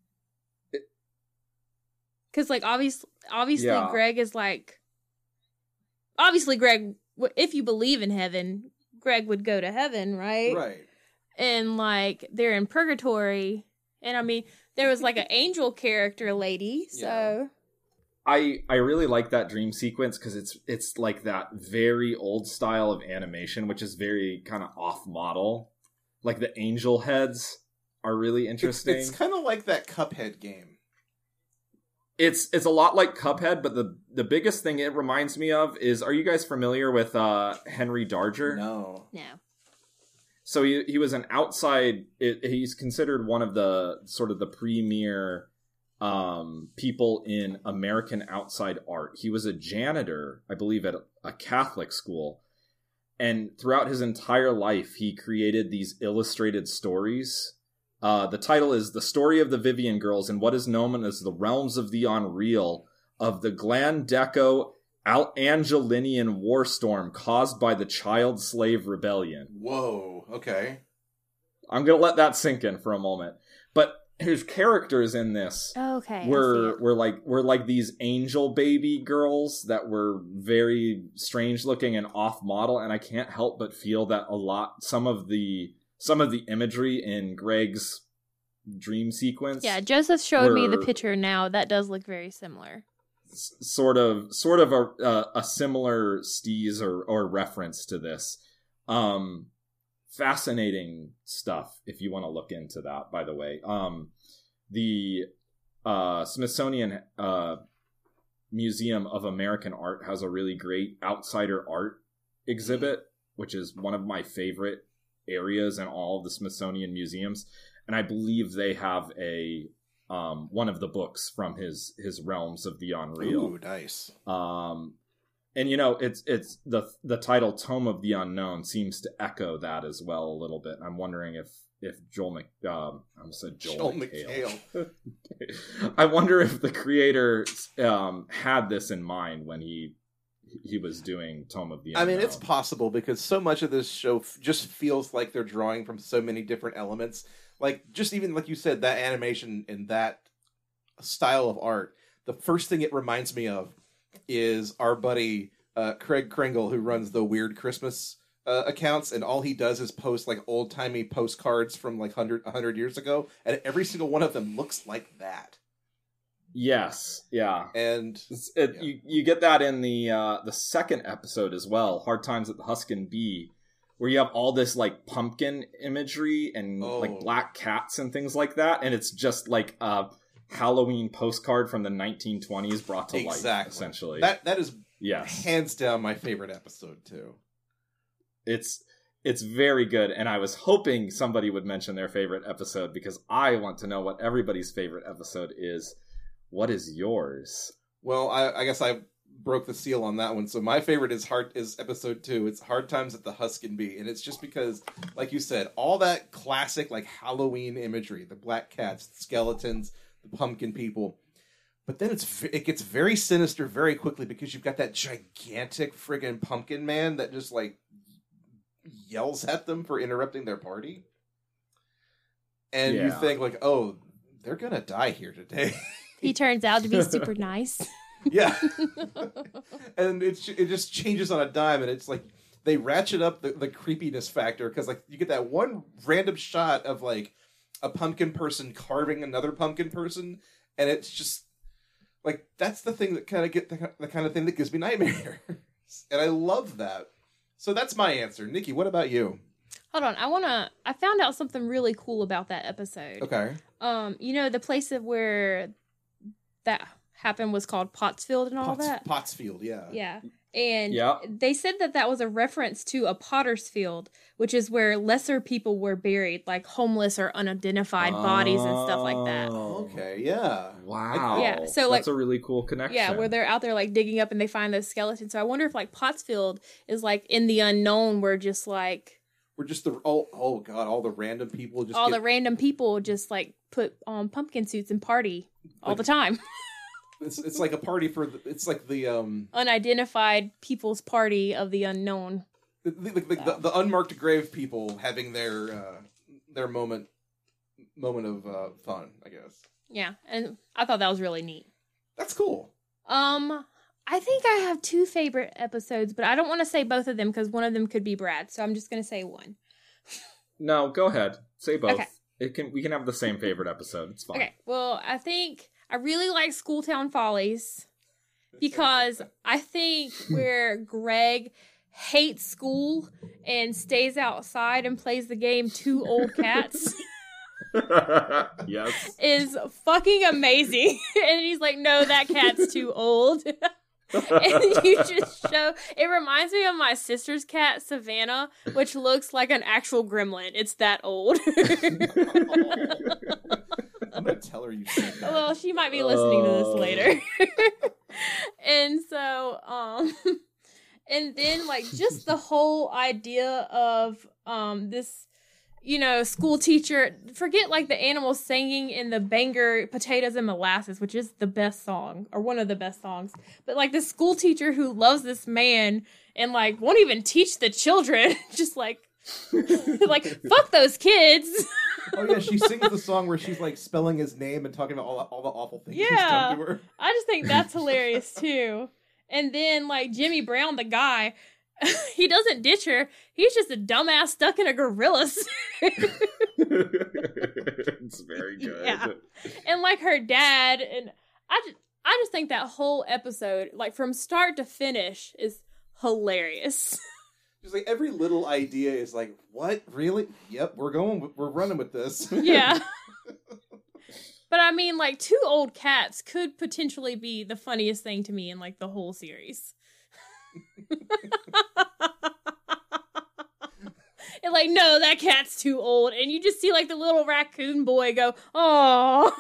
Because like obviously Yeah. Greg is like, obviously Greg, if you believe in heaven, Greg would go to heaven, right? Right. And like they're in purgatory, and I mean there was like an angel character lady, so I really like that dream sequence because it's like that very old style of animation, which is very kind of off model. Like the angel heads are really interesting. It's kind of like that Cuphead game. It's a lot like Cuphead, but the biggest thing it reminds me of is, are you guys familiar with Henry Darger? No. no. So he was an outside. He's considered one of the sort of the premier people in American outside art. He was a janitor, I believe, at a Catholic school, and throughout his entire life, he created these illustrated stories. The title is "The Story of the Vivian Girls in What is Known as the Realms of the Unreal of the Glandeco Angelinian War Storm Caused by the Child Slave Rebellion." Whoa. Okay. I'm gonna let that sink in for a moment. But his characters in this Okay. were like these angel baby girls that were very strange looking and off model, and I can't help but feel that some of the imagery in Greg's dream sequence, Yeah, Joseph showed me the were- picture now. That does look very similar. sort of a similar steez or reference to this. Fascinating stuff if you want to look into that, by the way. The Smithsonian Museum of American Art has a really great outsider art exhibit, which is one of my favorite areas in all of the Smithsonian museums, and I believe they have a one of the books from his Realms of the Unreal. Ooh, nice. And it's the title Tome of the Unknown seems to echo that as well a little bit. I'm wondering if Joel McHale. I wonder if the creator had this in mind when he was doing Tome of the Unknown. I mean, it's possible because so much of this show just feels like they're drawing from so many different elements. Like, just even like you said, that animation and that style of art, the first thing it reminds me of is our buddy Craig Kringle, who runs the Weird Christmas accounts, and all he does is post like old-timey postcards from like 100 years ago, and every single one of them looks like that. Yes, yeah. And you get that in the second episode as well, Hard Times at the Huskin Bee, where you have all this like pumpkin imagery and like black cats and things like that, and it's just like a Halloween postcard from the 1920s brought to life, essentially. That is yes, hands down my favorite episode too. It's very good, and I was hoping somebody would mention their favorite episode because I want to know what everybody's favorite episode is. What is yours? Well, I guess I broke the seal on that one. So my favorite is episode 2. It's Hard Times at the Huskin Bee, and it's just because, like you said, all that classic like Halloween imagery, the black cats, the skeletons, the pumpkin people. But then it gets very sinister very quickly because you've got that gigantic friggin' pumpkin man that just like yells at them for interrupting their party. And you think like, oh, they're gonna die here today. He turns out to be super nice. Yeah. And it just changes on a dime, and it's like they ratchet up the creepiness factor because like you get that one random shot of like a pumpkin person carving another pumpkin person, and it's just like that's the thing that kind of the kind of thing that gives me nightmares. And I love that. So that's my answer. Nikki, what about you? Hold on, I found out something really cool about that episode. Okay. The place where that happened was called Pottsfield and all that. Pottsfield, yeah. Yeah. And Yeah. they said that was a reference to a potter's field, which is where lesser people were buried, like homeless or unidentified bodies and stuff like that. Oh. Okay, yeah. Wow. Yeah, so, like- that's a really cool connection. Yeah, where they're out there like digging up and they find those skeletons. So I wonder if like Pottsfield is like in the unknown, where just like We're just oh god, all the random people just all get, the random people just like put on pumpkin suits and party all the time. it's like a party for it's like the Unidentified people's party of the unknown. the unmarked grave people having their moment of fun, I guess. Yeah, and I thought that was really neat. That's cool. I think I have 2 favorite episodes, but I don't want to say both of them because one of them could be Brad, so I'm just going to say one. No, go ahead. Say both. Okay. We can have the same favorite episode. It's fine. Okay, well, I think I really like Schooltown Follies because I think where Greg hates school and stays outside and plays the game Two Old Cats Yes. is fucking amazing. And he's like, no, that cat's too old. And you just show, it reminds me of my sister's cat, Savannah, which looks like an actual gremlin. It's that old. I'm gonna tell her you said that. Well, she might be listening to this later. And so, and then like just the whole idea of this, school teacher, forget like the animals singing in the banger Potatoes and Molasses, which is the best song or one of the best songs, but like the school teacher who loves this man and like won't even teach the children, just like like fuck those kids. Oh yeah, she sings the song where she's like spelling his name and talking about all the awful things he's done to her. I just think that's hilarious too. And then like Jimmy Brown, the guy, he doesn't ditch her. He's just a dumbass stuck in a gorilla suit. It's very good. Yeah. And like her dad, and I just think that whole episode, like from start to finish, is hilarious. Just like every little idea is like, what? Really? Yep, we're running with this. Yeah. But I mean, like, Two Old Cats could potentially be the funniest thing to me in like the whole series. And like, no, that cat's too old, and you just see like the little raccoon boy go, "Oh."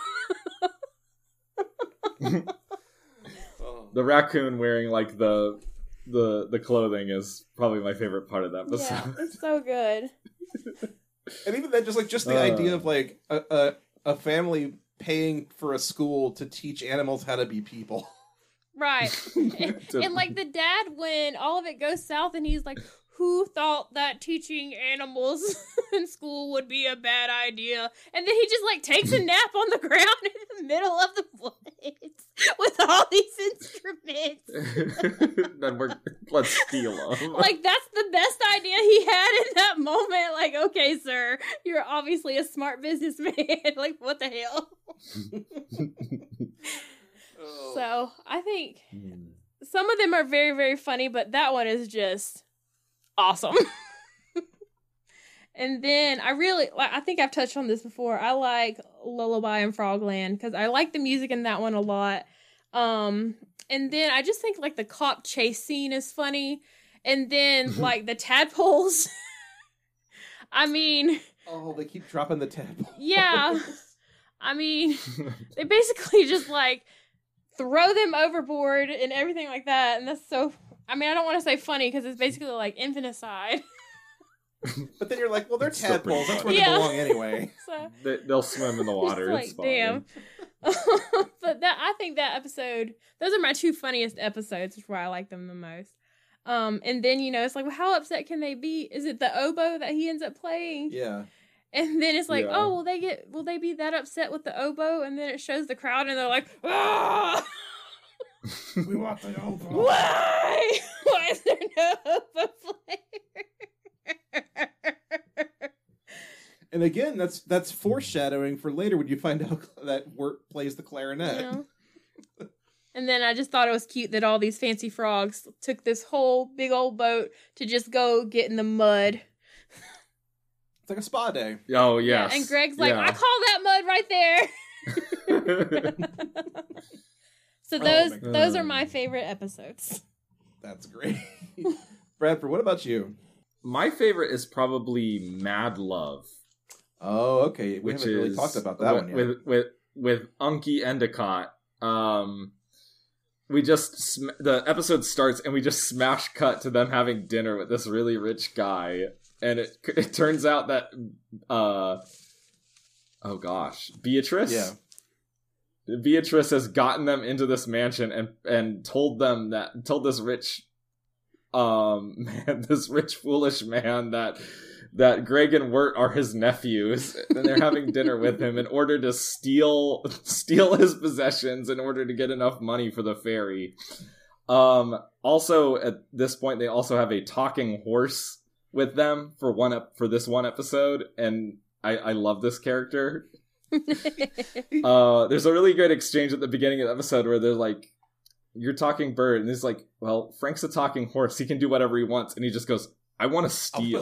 The raccoon wearing like the clothing is probably my favorite part of that episode. Yeah, it's so good. And even then, just the idea of like a family paying for a school to teach animals how to be people. Right. And like the dad, when all of it goes south and he's like, who thought that teaching animals in school would be a bad idea? And then he just like takes a nap on the ground in the middle of the woods with all these instruments. Then let's steal them. Like that's the best idea he had in that moment. Like, okay, sir, you're obviously a smart businessman. Like, what the hell? So I think some of them are very, very funny, but that one is just awesome. And then I think I've touched on this before. I like Lullaby and Frogland because I like the music in that one a lot. And then I just think like the cop chase scene is funny. And then like the tadpoles. I mean, oh, they keep dropping the tadpoles. Yeah. I mean, they basically just like throw them overboard and everything like that. And that's so, I mean, I don't want to say funny because it's basically like infanticide. But then you're like, well, they're It's still pretty tadpoles. That's where funny. they belong anyway. So They'll swim in the water. like, It's fine. damn. But I think that episode, those are my 2 funniest episodes, which is why I like them the most. And then, it's like, well, how upset can they be? Is it the oboe that he ends up playing? Yeah. And then it's like, Yeah. oh, will they be that upset with the oboe? And then it shows the crowd and they're like, ah! We want the oboe. Why? Why is there no oboe player? And again, that's foreshadowing for later when you find out that Wirt plays the clarinet. You know? And then I just thought it was cute that all these fancy frogs took this whole big old boat to just go get in the mud. It's like a spa day. Oh, yes. Yeah, and Greg's like, Yeah. I call that mud right there. So those are my favorite episodes. That's great. Bradford, what about you? My favorite is probably Mad Love. Oh, okay. We haven't really talked about that one yet. With Unky Endicott. We just the episode starts and we just smash cut to them having dinner with this really rich guy, and it turns out that Beatrice has gotten them into this mansion and told this rich this rich foolish man that Greg and Wirt are his nephews, and they're having dinner with him in order to steal his possessions in order to get enough money for the ferry. Also, at this point, they also have a talking horse with them for this one episode, and I love this character. There's a really great exchange at the beginning of the episode where they're like, "You're talking bird," and he's like, "Well, Frank's a talking horse. He can do whatever he wants," and he just goes, "I want to steal."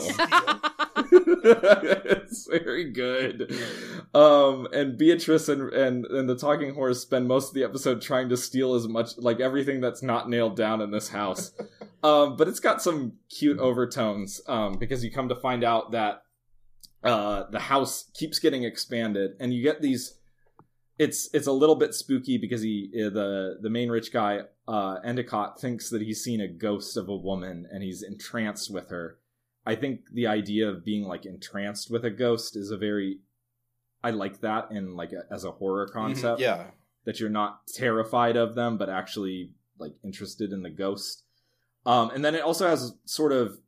It's very good. And Beatrice and the talking horse spend most of the episode trying to steal as much, like, everything that's not nailed down in this house. But it's got some cute overtones, because you come to find out that the house keeps getting expanded, and you get these. It's a little bit spooky because the main rich guy, Endicott, thinks that he's seen a ghost of a woman and he's entranced with her. I think the idea of being like entranced with a ghost is I like that in like as a horror concept. Yeah. That you're not terrified of them, but actually like interested in the ghost. And then it also has sort of,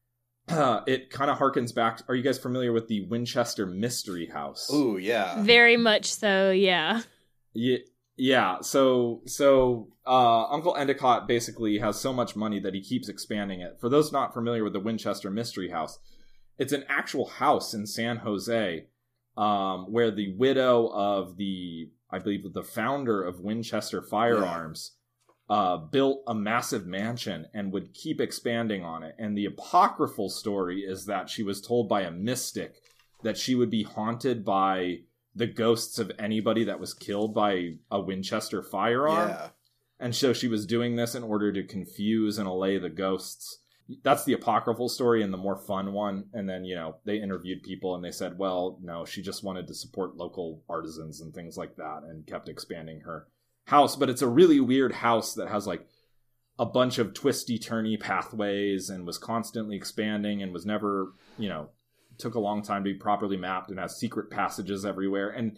it kind of harkens back. Are you guys familiar with the Winchester Mystery House? Ooh, yeah. Very much so, yeah. Yeah. So Uncle Endicott basically has so much money that he keeps expanding it. For those not familiar with the Winchester Mystery House, it's an actual house in San Jose, where the widow of I believe the founder of Winchester Firearms, built a massive mansion and would keep expanding on it. And the apocryphal story is that she was told by a mystic that she would be haunted by the ghosts of anybody that was killed by a Winchester firearm. Yeah. And so she was doing this in order to confuse and allay the ghosts. That's the apocryphal story and the more fun one. And then, they interviewed people and they said, well, no, she just wanted to support local artisans and things like that and kept expanding her house. But it's a really weird house that has like a bunch of twisty-turny pathways and was constantly expanding and was never, took a long time to be properly mapped and has secret passages everywhere. And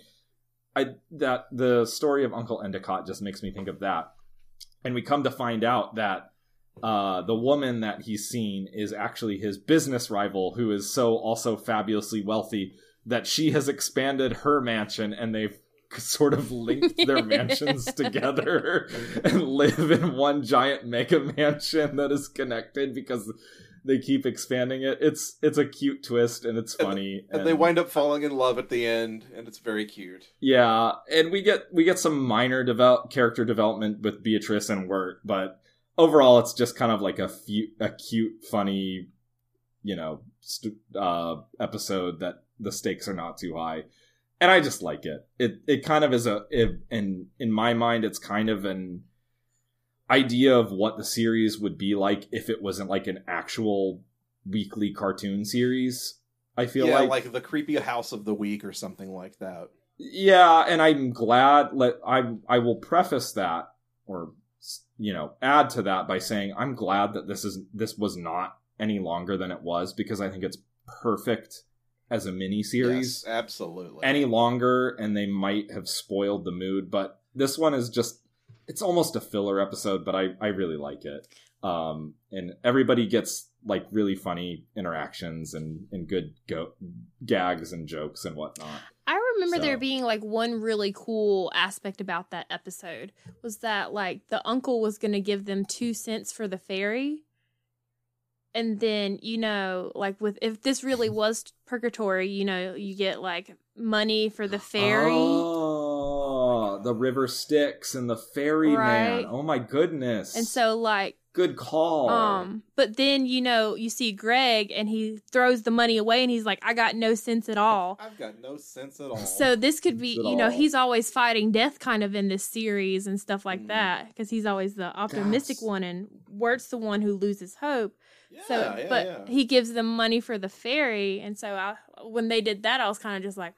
the story of Uncle Endicott just makes me think of that. And we come to find out that the woman that he's seen is actually his business rival, who is so also fabulously wealthy that she has expanded her mansion and they've sort of linked their mansions together and live in one giant mega mansion that is connected because they keep expanding it. It's a cute twist and it's funny. And they wind up falling in love at the end, and it's very cute. Yeah, and we get some minor character development with Beatrice and Wirt, but overall it's just kind of like a cute, funny, episode that the stakes are not too high. And I just like it. It kind of is in my mind, it's kind of an idea of what the series would be like if it wasn't like an actual weekly cartoon series. I feel like the creepy house of the week or something like that. Yeah, and I'm glad. I will preface that, or add to that by saying I'm glad that this was not any longer than it was, because I think it's perfect as a mini series. Yes, absolutely. Any longer and they might have spoiled the mood, but this one is just, it's almost a filler episode, but I really like it. And everybody gets like really funny interactions and good gags and jokes and whatnot. I remember there being like one really cool aspect about that episode was that like the uncle was going to give them 2 cents for the ferry. And then, like if this really was purgatory, you get like money for the ferry. Oh, the river Styx and the ferryman. Right. Oh my goodness. And so like Good call. But then, you see Greg and he throws the money away and he's like, I got no sense at all. I've got no sense at all. So this could be, Sense at all. he's always fighting death kind of in this series and stuff like that. Because he's always the optimistic one and Wirt's the one who loses hope. But he gives them money for the ferry. And so when they did that, I was kind of just like,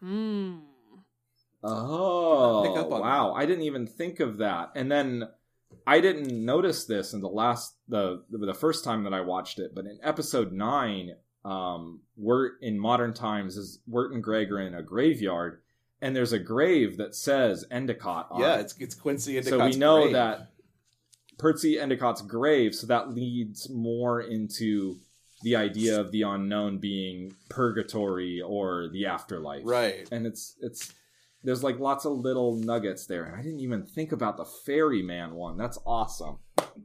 Oh, Pick up on wow. I didn't even think of that. And then I didn't notice this in the first time that I watched it, but in episode 9, Wirt in modern times Wirt and Greg are in a graveyard, and there's a grave that says Endicott on it. It's Quincy Endicott's So we know grave. that Percy Endicott's grave, so that leads more into the idea of the unknown being purgatory or the afterlife. Right. And it's there's like lots of little nuggets there, and I didn't even think about the ferryman one. That's awesome.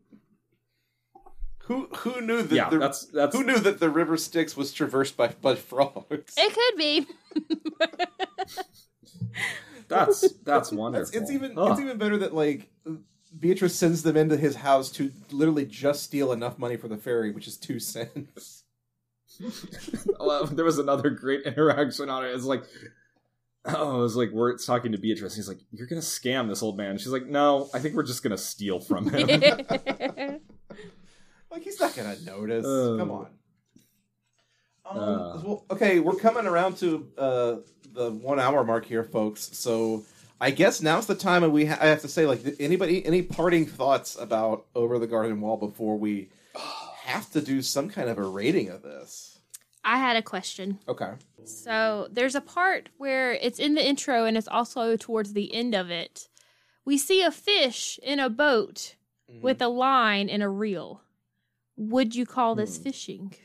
Who knew that? Yeah, that's who knew that the River Styx was traversed by frogs? it could be. that's wonderful. It's even better that like Beatrice sends them into his house to literally just steal enough money for the ferry, which is 2 cents. Well, there was another great interaction on it. It's like, Wirt's talking to Beatrice. He's like, "You're gonna scam this old man." She's like, "No, I think we're just gonna steal from him." Like, he's not gonna notice. Come on. Well, okay, we're coming around to the 1 hour mark here, folks. So I guess now's the time, and I have to say, like, any parting thoughts about Over the Garden Wall before we have to do some kind of a rating of this? I had a question. Okay. So there's a part where it's in the intro and it's also towards the end of it. We see a fish in a boat with a line and a reel. Would you call this fishing?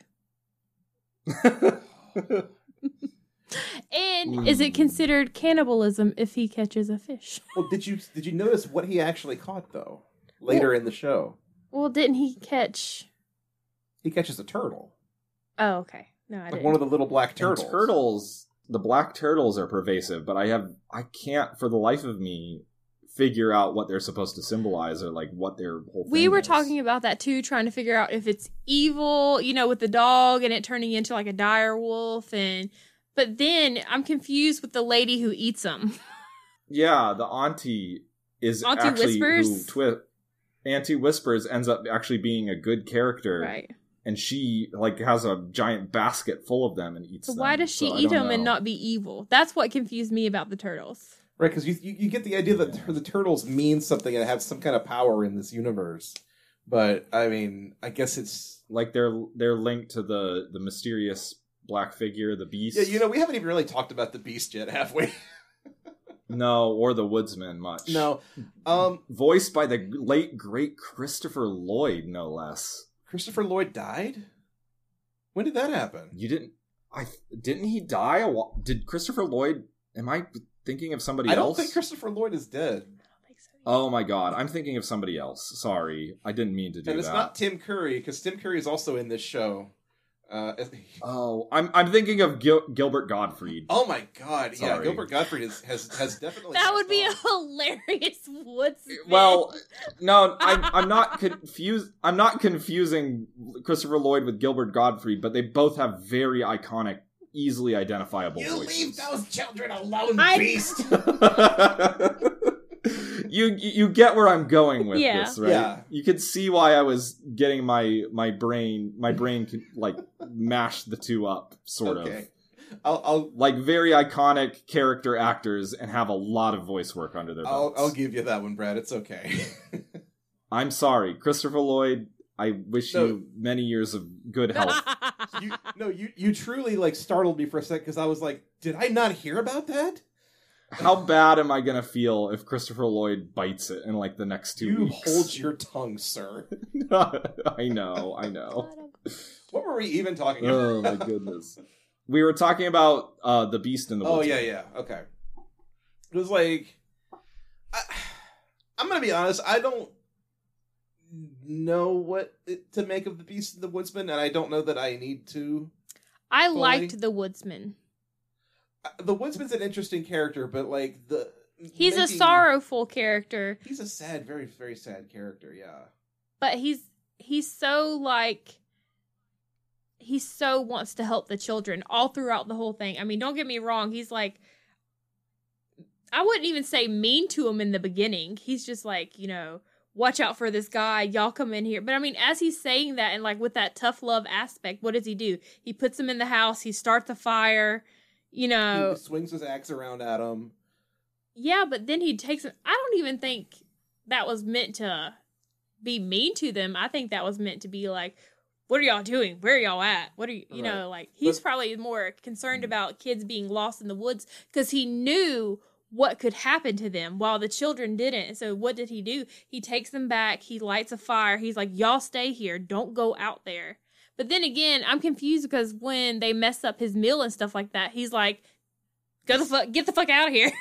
And is it considered cannibalism if he catches a fish? Well, did you notice what he actually caught though later in the show? Well, didn't he catch? He catches a turtle, Oh, okay. No, I like didn't. one of the little black And turtles. the black turtles are pervasive, but I can't for the life of me figure out what they're supposed to symbolize or like what their whole thing We were is. talking about that too, trying to figure out if it's evil, with the dog and it turning into like a dire wolf, but then I'm confused with the lady who eats them. Yeah, the auntie is Auntie actually Whispers? Auntie Whispers ends up actually being a good character. Right. And she has a giant basket full of them and eats So them. why does she So I eat don't them and know. not be evil? That's what confused me about the turtles. Right, because you get the idea that the turtles mean something and have some kind of power in this universe. But, I mean, I guess it's... Like they're linked to the mysterious black figure, the beast. Yeah, we haven't even really talked about the beast yet, have we? No, or the woodsman much. No. Voiced by the late, great Christopher Lloyd, no less. Christopher Lloyd died? When did that happen? Didn't he die? Did Christopher Lloyd... Am I thinking of somebody else? I don't think Christopher Lloyd is dead. Oh my god, I'm thinking of somebody else. Sorry, I didn't mean to do that. And it's not Tim Curry, because Tim Curry is also in this show. I'm thinking of Gilbert Gottfried. Oh my god, yeah, Sorry. Gilbert Gottfried has definitely... That would be passed a on. hilarious woodsman. Well, no, I'm not confused. I'm not confusing Christopher Lloyd with Gilbert Gottfried, but they both have very iconic, easily identifiable You voices. leave those children alone, beast! You get where I'm going with Yeah. this, right? Yeah. You could see why I was getting my brain could like mash the two up, sort Okay. of. I'll Like very iconic character actors and have a lot of voice work under their belts. I'll give you that one, Brad. It's okay. I'm sorry, Christopher Lloyd. I wish No. you many years of good health. You truly like startled me for a sec because I was like, did I not hear about that? How bad am I gonna feel if Christopher Lloyd bites it in like the next 2 You weeks? hold your tongue, sir. I know. What were we even talking about? Oh my goodness. We were talking about the Beast in the Oh Woods. yeah, okay. It was like, I'm gonna be honest. I don't know what to make of the Beast and the Woodsman, and I don't know that I need to. I Fully. liked the woodsman. The Woodsman's an interesting character, but like He's a sorrowful character, He's a sad, very very sad character. Yeah. but he's so like, he so wants to help the children all throughout the whole thing. I mean, don't get me wrong. He's like, I wouldn't even say mean to him in the beginning. He's just like, watch out for this guy. Y'all come in here. But I mean, as he's saying that and like with that tough love aspect, what does he do? He puts him in the house. He starts a fire, He swings his axe around at him. Yeah, but then he takes it. I don't even think that was meant to be mean to them. I think that was meant to be like, what are y'all doing? Where are y'all at? What are you, Right. like, he's probably more concerned about kids being lost in the woods because he knew what could happen to them while the children didn't. So what did he do? He takes them back. He lights a fire. He's like, y'all stay here. Don't go out there. But then again, I'm confused because when they mess up his meal and stuff like that, he's like, get the fuck out of here.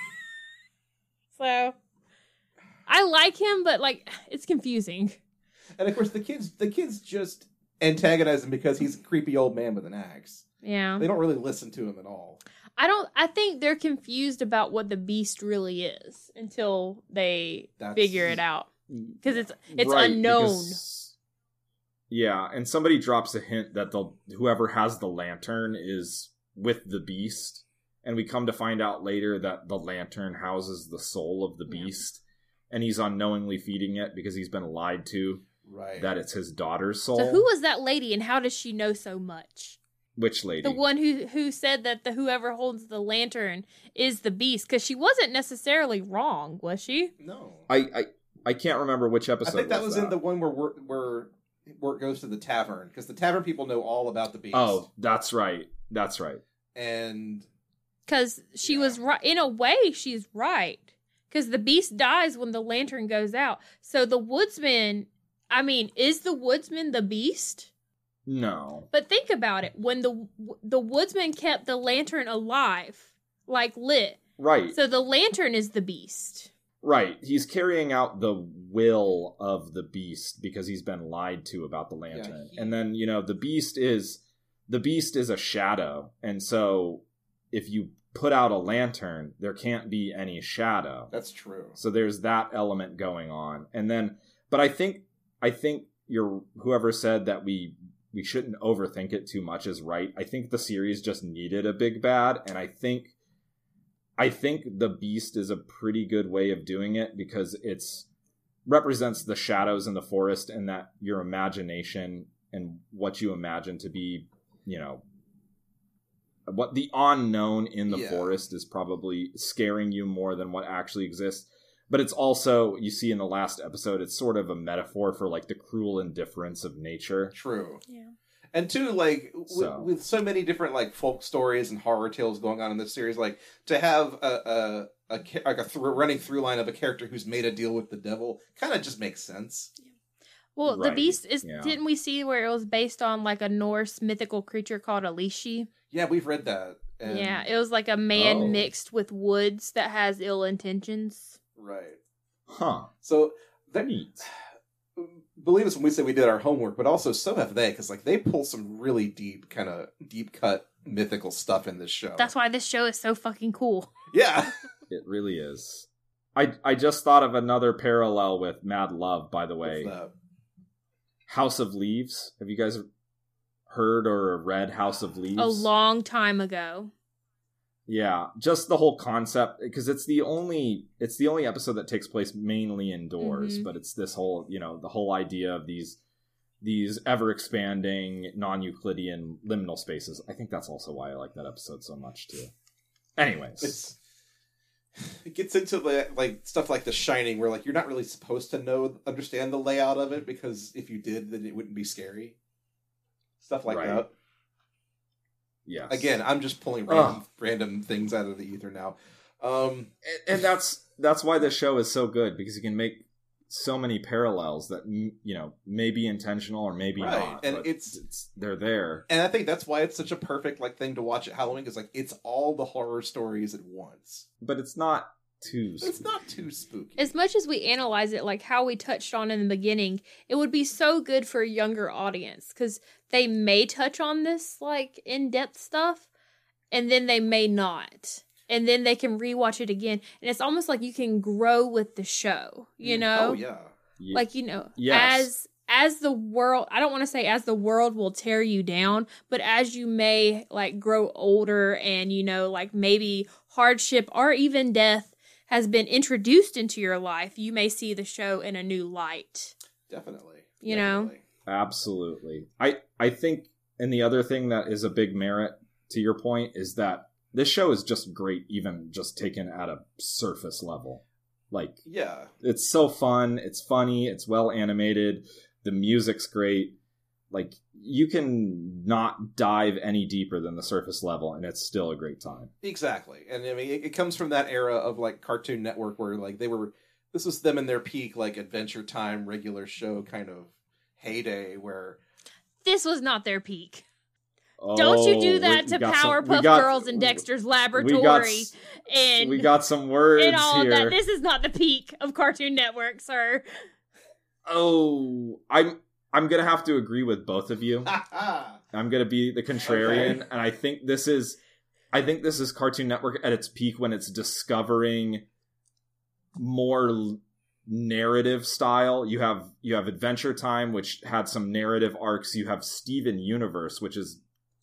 So I like him, but like, it's confusing. And of course, the kids just antagonize him because he's a creepy old man with an axe. Yeah. They don't really listen to him at all. I think they're confused about what the beast really is until they figure it out. Because it's Right, unknown. Yeah, and somebody drops a hint that whoever has the lantern is with the beast, and we come to find out later that the lantern houses the soul of the beast, and he's unknowingly feeding it because he's been lied to Right. that it's his daughter's soul. So who was that lady and how does she know so much? Which lady? The one who said that whoever holds the lantern is the beast, because she wasn't necessarily wrong, was she? No. I can't remember which I episode. think that was in the one where it goes to the tavern, because the tavern people know all about the beast. Oh, that's right. That's right. And Because she was right. In a way, she's right. Because the beast dies when the lantern goes out. So the woodsman, is the woodsman the beast? No. But think about it. When the woodsman kept the lantern alive, like lit. Right. So the lantern is the beast. Right. He's carrying out the will of the beast because he's been lied to about the lantern. And then, the beast is a shadow. And so if you put out a lantern, there can't be any shadow. that's true. So there's that element going on. And then, but I think whoever said that we shouldn't overthink it too much is right. I think the series just needed a big bad, and I think the beast is a pretty good way of doing it because it's represents the shadows in the forest and that your imagination and what you imagine to be, what the unknown in the forest is probably scaring you more than what actually exists. But it's also, you see in the last episode, it's sort of a metaphor for like the cruel indifference of nature. True. Yeah. And two, like with so many different like folk stories and horror tales going on in this series, like to have a running through line of a character who's made a deal with the devil kind of just makes sense. Well, Right. the beast is. Yeah. Didn't we see where it was based on like a Norse mythical creature called Elishi? Yeah, we've read that. And, Yeah, it was like a man Oh. mixed with woods that has ill intentions. Right. Huh. So that Neat. believe us when we say we did our homework, but also so have they, because like they pull some really deep cut mythical stuff in this show. That's why this show is so fucking cool. Yeah. It really is. I just thought of another parallel with Mad Love, by the way. What's that? House of Leaves. Have you guys heard or read House of Leaves? A long time ago. Yeah, just the whole concept, because it's the only episode that takes place mainly indoors, Mhm. but it's this whole, the whole idea of these ever expanding non-Euclidean liminal spaces. I think that's also why I like that episode so much too. Anyways, It gets into the like stuff like The Shining, where like you're not really supposed to understand the layout of it, because if you did, then it wouldn't be scary. Stuff like Right. that. yes. Again, I'm just pulling random things out of the ether now. And that's why this show is so good, because you can make so many parallels that may be intentional or maybe Right, not, and but it's they're there. And I think that's why it's such a perfect like thing to watch at Halloween, because like it's all the horror stories at once. But it's not too. It's not too spooky. As much as we analyze it, like how we touched on in the beginning, it would be so good for a younger audience, because they may touch on this like in-depth stuff, and then they may not. And then they can rewatch it again. And it's almost like you can grow with the show, Oh yeah. Like, Yes. as the world, I don't want to say as the world will tear you down, but as you may like grow older and, you know, like maybe hardship or even death has been introduced into your life, you may see the show in a new light. Definitely. You know? Definitely. Absolutely. I think, and the other thing that is a big merit to your point is that this show is just great, even just taken at a surface level. Like, Yeah. it's so fun, it's funny, it's well animated, the music's great. Like, you can not dive any deeper than the surface level, and it's still a great time. Exactly. And I mean, it comes from that era of like Cartoon Network where like this was them in their peak, like Adventure Time, regular show kind of heyday where This was not their peak. Don't you do that to Powerpuff Girls and Dexter's Laboratory and we got some words and all here. that. This is not the peak of Cartoon Network, sir. Oh, I'm gonna have to agree with both of you. I'm gonna be the contrarian, and I think this is Cartoon Network at its peak when it's discovering more narrative style. You have Adventure Time, which had some narrative arcs. You have Steven Universe, which is,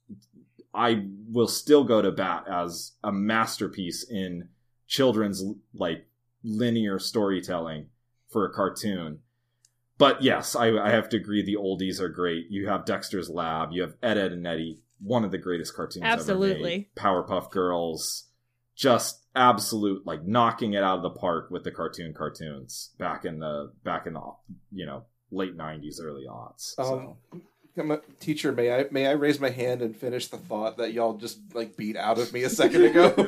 I will still go to bat as a masterpiece in children's like linear storytelling for a cartoon. But yes, I have to agree, the oldies are great. You have Dexter's Lab, you have Ed, Edd n Eddy, one of the greatest cartoons ever made. Powerpuff Girls, just absolute, like, knocking it out of the park with the cartoons back in the you know, late 90s, early aughts. So. Teacher, may I raise my hand and finish the thought that y'all just like beat out of me a second ago?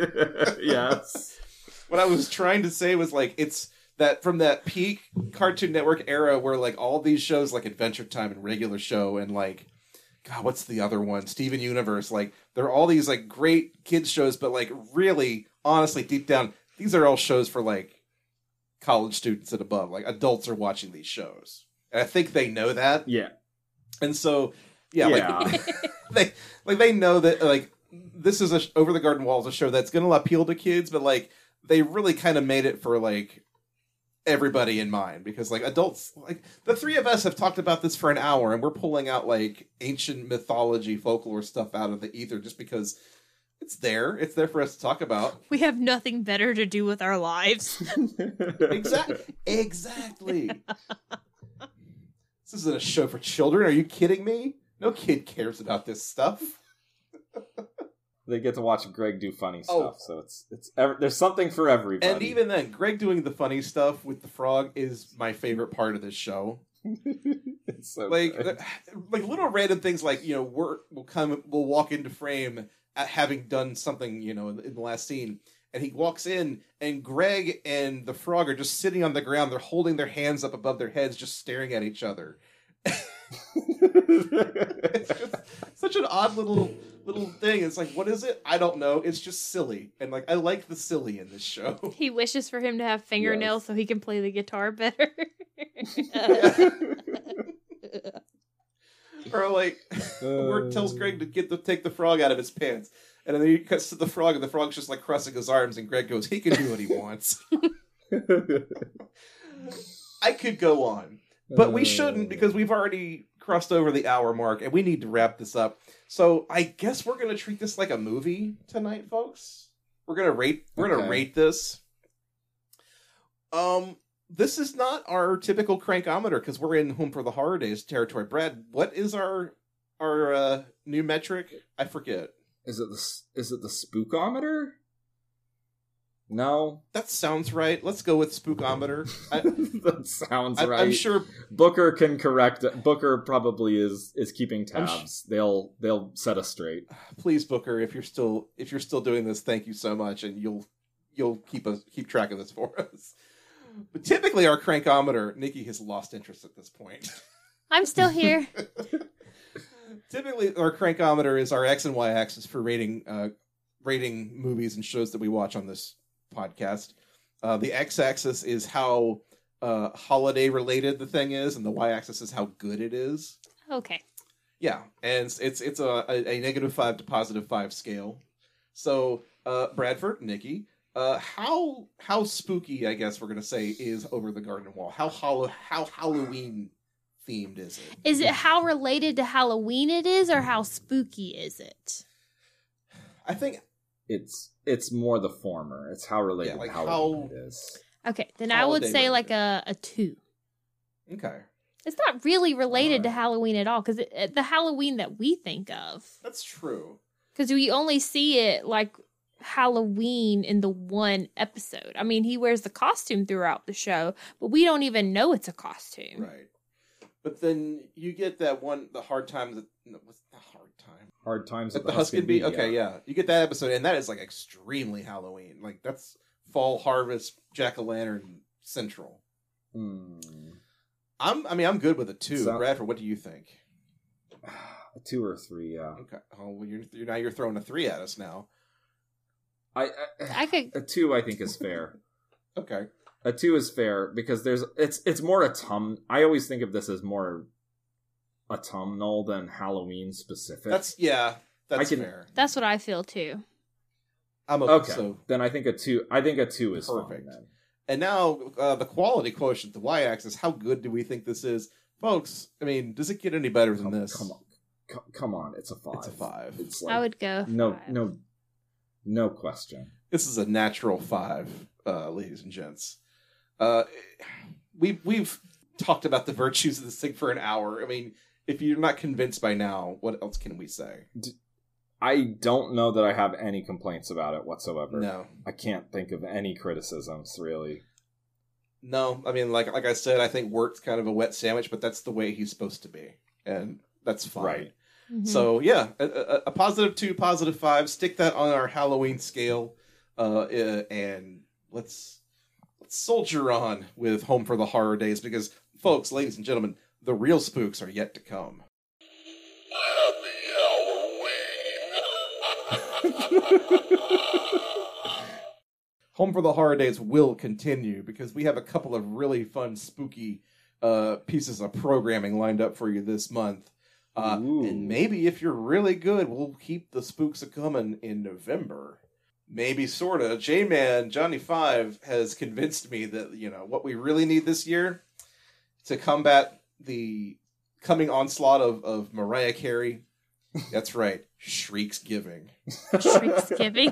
Yes. What I was trying to say was like it's that from that peak Cartoon Network era where like all these shows like Adventure Time and Regular Show and like God, what's the other one? Steven Universe, like they're all these like great kids shows, but like really, honestly, deep down, these are all shows for like college students and above. Like adults are watching these shows. And I think they know that. Yeah. And so, like they know that like this is Over the Garden Wall is a show that's going to appeal to kids, but like they really kind of made it for like everybody in mind because like adults, like the three of us have talked about this for an hour and we're pulling out like ancient mythology, folklore stuff out of the ether just because it's there for us to talk about. We have nothing better to do with our lives. Exactly. This isn't a show for children. Are you kidding me? No kid cares about this stuff. They get to watch Greg do funny stuff, so it's there's something for everybody. And even then, Greg doing the funny stuff with the frog is my favorite part of this show. It's so like good. like little random things like, you know, we'll walk into frame at having done something, you know, in the last scene. And he walks in, and Greg and the frog are just sitting on the ground. They're holding their hands up above their heads, just staring at each other. It's just such an odd little thing. It's like, what is it? I don't know. It's just silly. And like, I like the silly in this show. He wishes for him to have fingernails so he can play the guitar better. Or like, Wirt tells Greg to take the frog out of his pants. And then he cuts to the frog, and the frog's just like crossing his arms, and Greg goes, he can do what he wants. I could go on, but we shouldn't because we've already crossed over the hour mark, and we need to wrap this up. So I guess we're going to treat this like a movie tonight, folks. We're going to rate this. This is not our typical crankometer because we're in Home for the Holidays territory. Brad, what is our new metric? I forget. Is it the spookometer? No. That sounds right. Let's go with spookometer. That sounds right. I'm sure Booker can correct it. Booker probably is keeping tabs. They'll set us straight. Please, Booker, if you're still doing this, thank you so much, and you'll keep track of this for us. But typically, our crankometer, Nikki has lost interest at this point. I'm still here. Typically, our crankometer is our X and Y axis for rating movies and shows that we watch on this podcast. The X axis is how holiday related the thing is, and the Y axis is how good it is. Okay. Yeah, and it's a -5 to +5 scale. So, Bradford, Nikki, how spooky, I guess we're gonna say, is Over the Garden Wall? How Halloween themed is it? Is it how related to Halloween it is, or how spooky is it? I think It's more the former. It's how related Yeah, like to Halloween it is. Okay, then I would Holiday say like related. a 2. okay. It's not really related to Alright. Halloween at all, because the Halloween that we think of, That's true. because we only see it like Halloween in the one episode. I mean, he wears the costume throughout the show, but we don't even know it's a costume. Right. But then you get that one, the hard times. No, what's the hard time? Hard Times Like at the Huskin Bee. Okay, yeah. You get that episode, and that is like extremely Halloween. Like that's fall harvest, jack o' lantern central. Hmm. I'm good with a 2. So- Bradford, what do you think? A 2 or 3, yeah. Okay. Oh, well, you're throwing a 3 at us now. I could. A 2 I think is fair. Okay. A 2 is fair because it's more I always think of this as more autumnal than Halloween specific. That's fair. That's what I feel too. I'm okay. So Then I think a 2. I think a 2 is Perfect. fine then. and now the quality quotient, the y-axis. How good do we think this is, folks? I mean, does it get any better than this? Come on. It's a 5. It's a 5. It's like I would go. 5. no question. This is a natural 5, ladies and gents. We've talked about the virtues of this thing for an hour. I mean, if you're not convinced by now, what else can we say? I don't know that I have any complaints about it whatsoever. No. I can't think of any criticisms, really. No, I mean, like I said, I think Wirt's kind of a wet sandwich, but that's the way he's supposed to be, and that's fine. Right. Mhm. So yeah, a positive 2, positive 5. Stick that on our Halloween scale, and let's soldier on with Home for the Horror Days, because, folks, ladies and gentlemen, the real spooks are yet to come. Home for the Horror Days will continue because we have a couple of really fun, spooky pieces of programming lined up for you this month. And maybe if you're really good, we'll keep the spooks a-coming in November. Maybe, sorta. J-Man, Johnny 5, has convinced me that, what we really need this year to combat the coming onslaught of Mariah Carey. That's right. Shrieks Giving. Shrieks giving.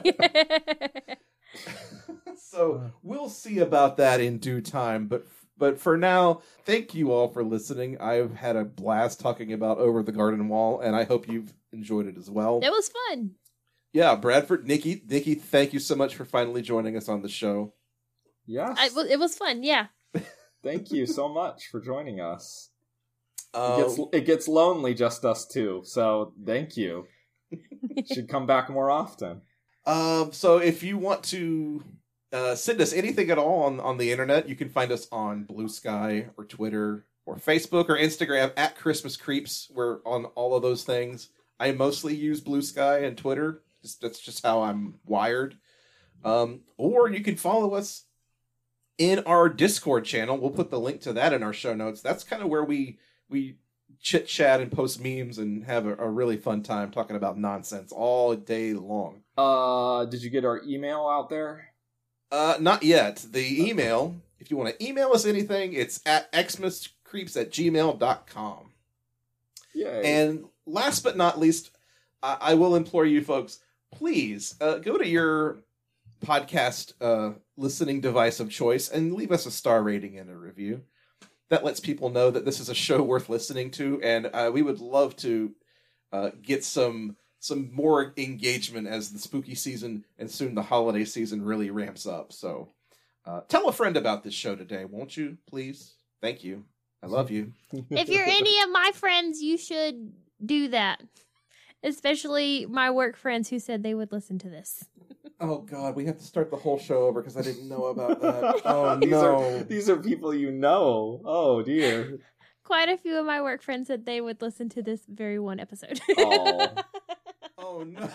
So we'll see about that in due time. But for now, thank you all for listening. I've had a blast talking about Over the Garden Wall, and I hope you've enjoyed it as well. It was fun. Yeah, Bradford, Nikki, thank you so much for finally joining us on the show. Yes. It was fun. Yeah. Thank you so much for joining us. Um, It gets lonely just us two, so thank you. Should come back more often. So if you want to send us anything at all on the internet, you can find us on Blue Sky or Twitter or Facebook or Instagram at Christmas Creeps. We're on all of those things. I mostly use Blue Sky and Twitter. That's just how I'm wired. Or you can follow us in our Discord channel. We'll put the link to that in our show notes. That's kind of where we chit chat and post memes and have a really fun time talking about nonsense all day long. Did you get our email out there? Not yet. The email, if you want to email us anything, it's at xmascreeps@gmail.com. Yay. And last but not least, I will implore you folks, please go to your podcast listening device of choice and leave us a star rating and a review. That lets people know that this is a show worth listening to, and we would love to get some more engagement as the spooky season and soon the holiday season really ramps up. So tell a friend about this show today, won't you, please? Thank you. I love you. If you're any of my friends, you should do that. Especially my work friends who said they would listen to this. Oh, God, we have to start the whole show over because I didn't know about that. Oh, no. These are people you know. Oh, dear. Quite a few of my work friends said they would listen to this very one episode. Oh. Oh, no.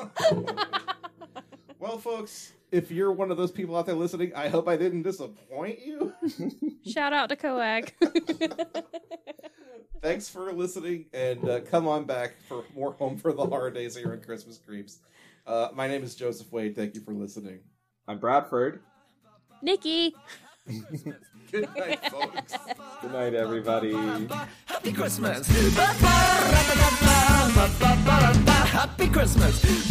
Well, folks, if you're one of those people out there listening, I hope I didn't disappoint you. Shout out to Coag. Thanks for listening, and come on back for more Home for the Horror Days here on Christmas Creeps. My name is Joseph Wade. Thank you for listening. I'm Bradford. Nikki. Good night, folks. Good night, everybody. Happy Happy Christmas. Happy Christmas.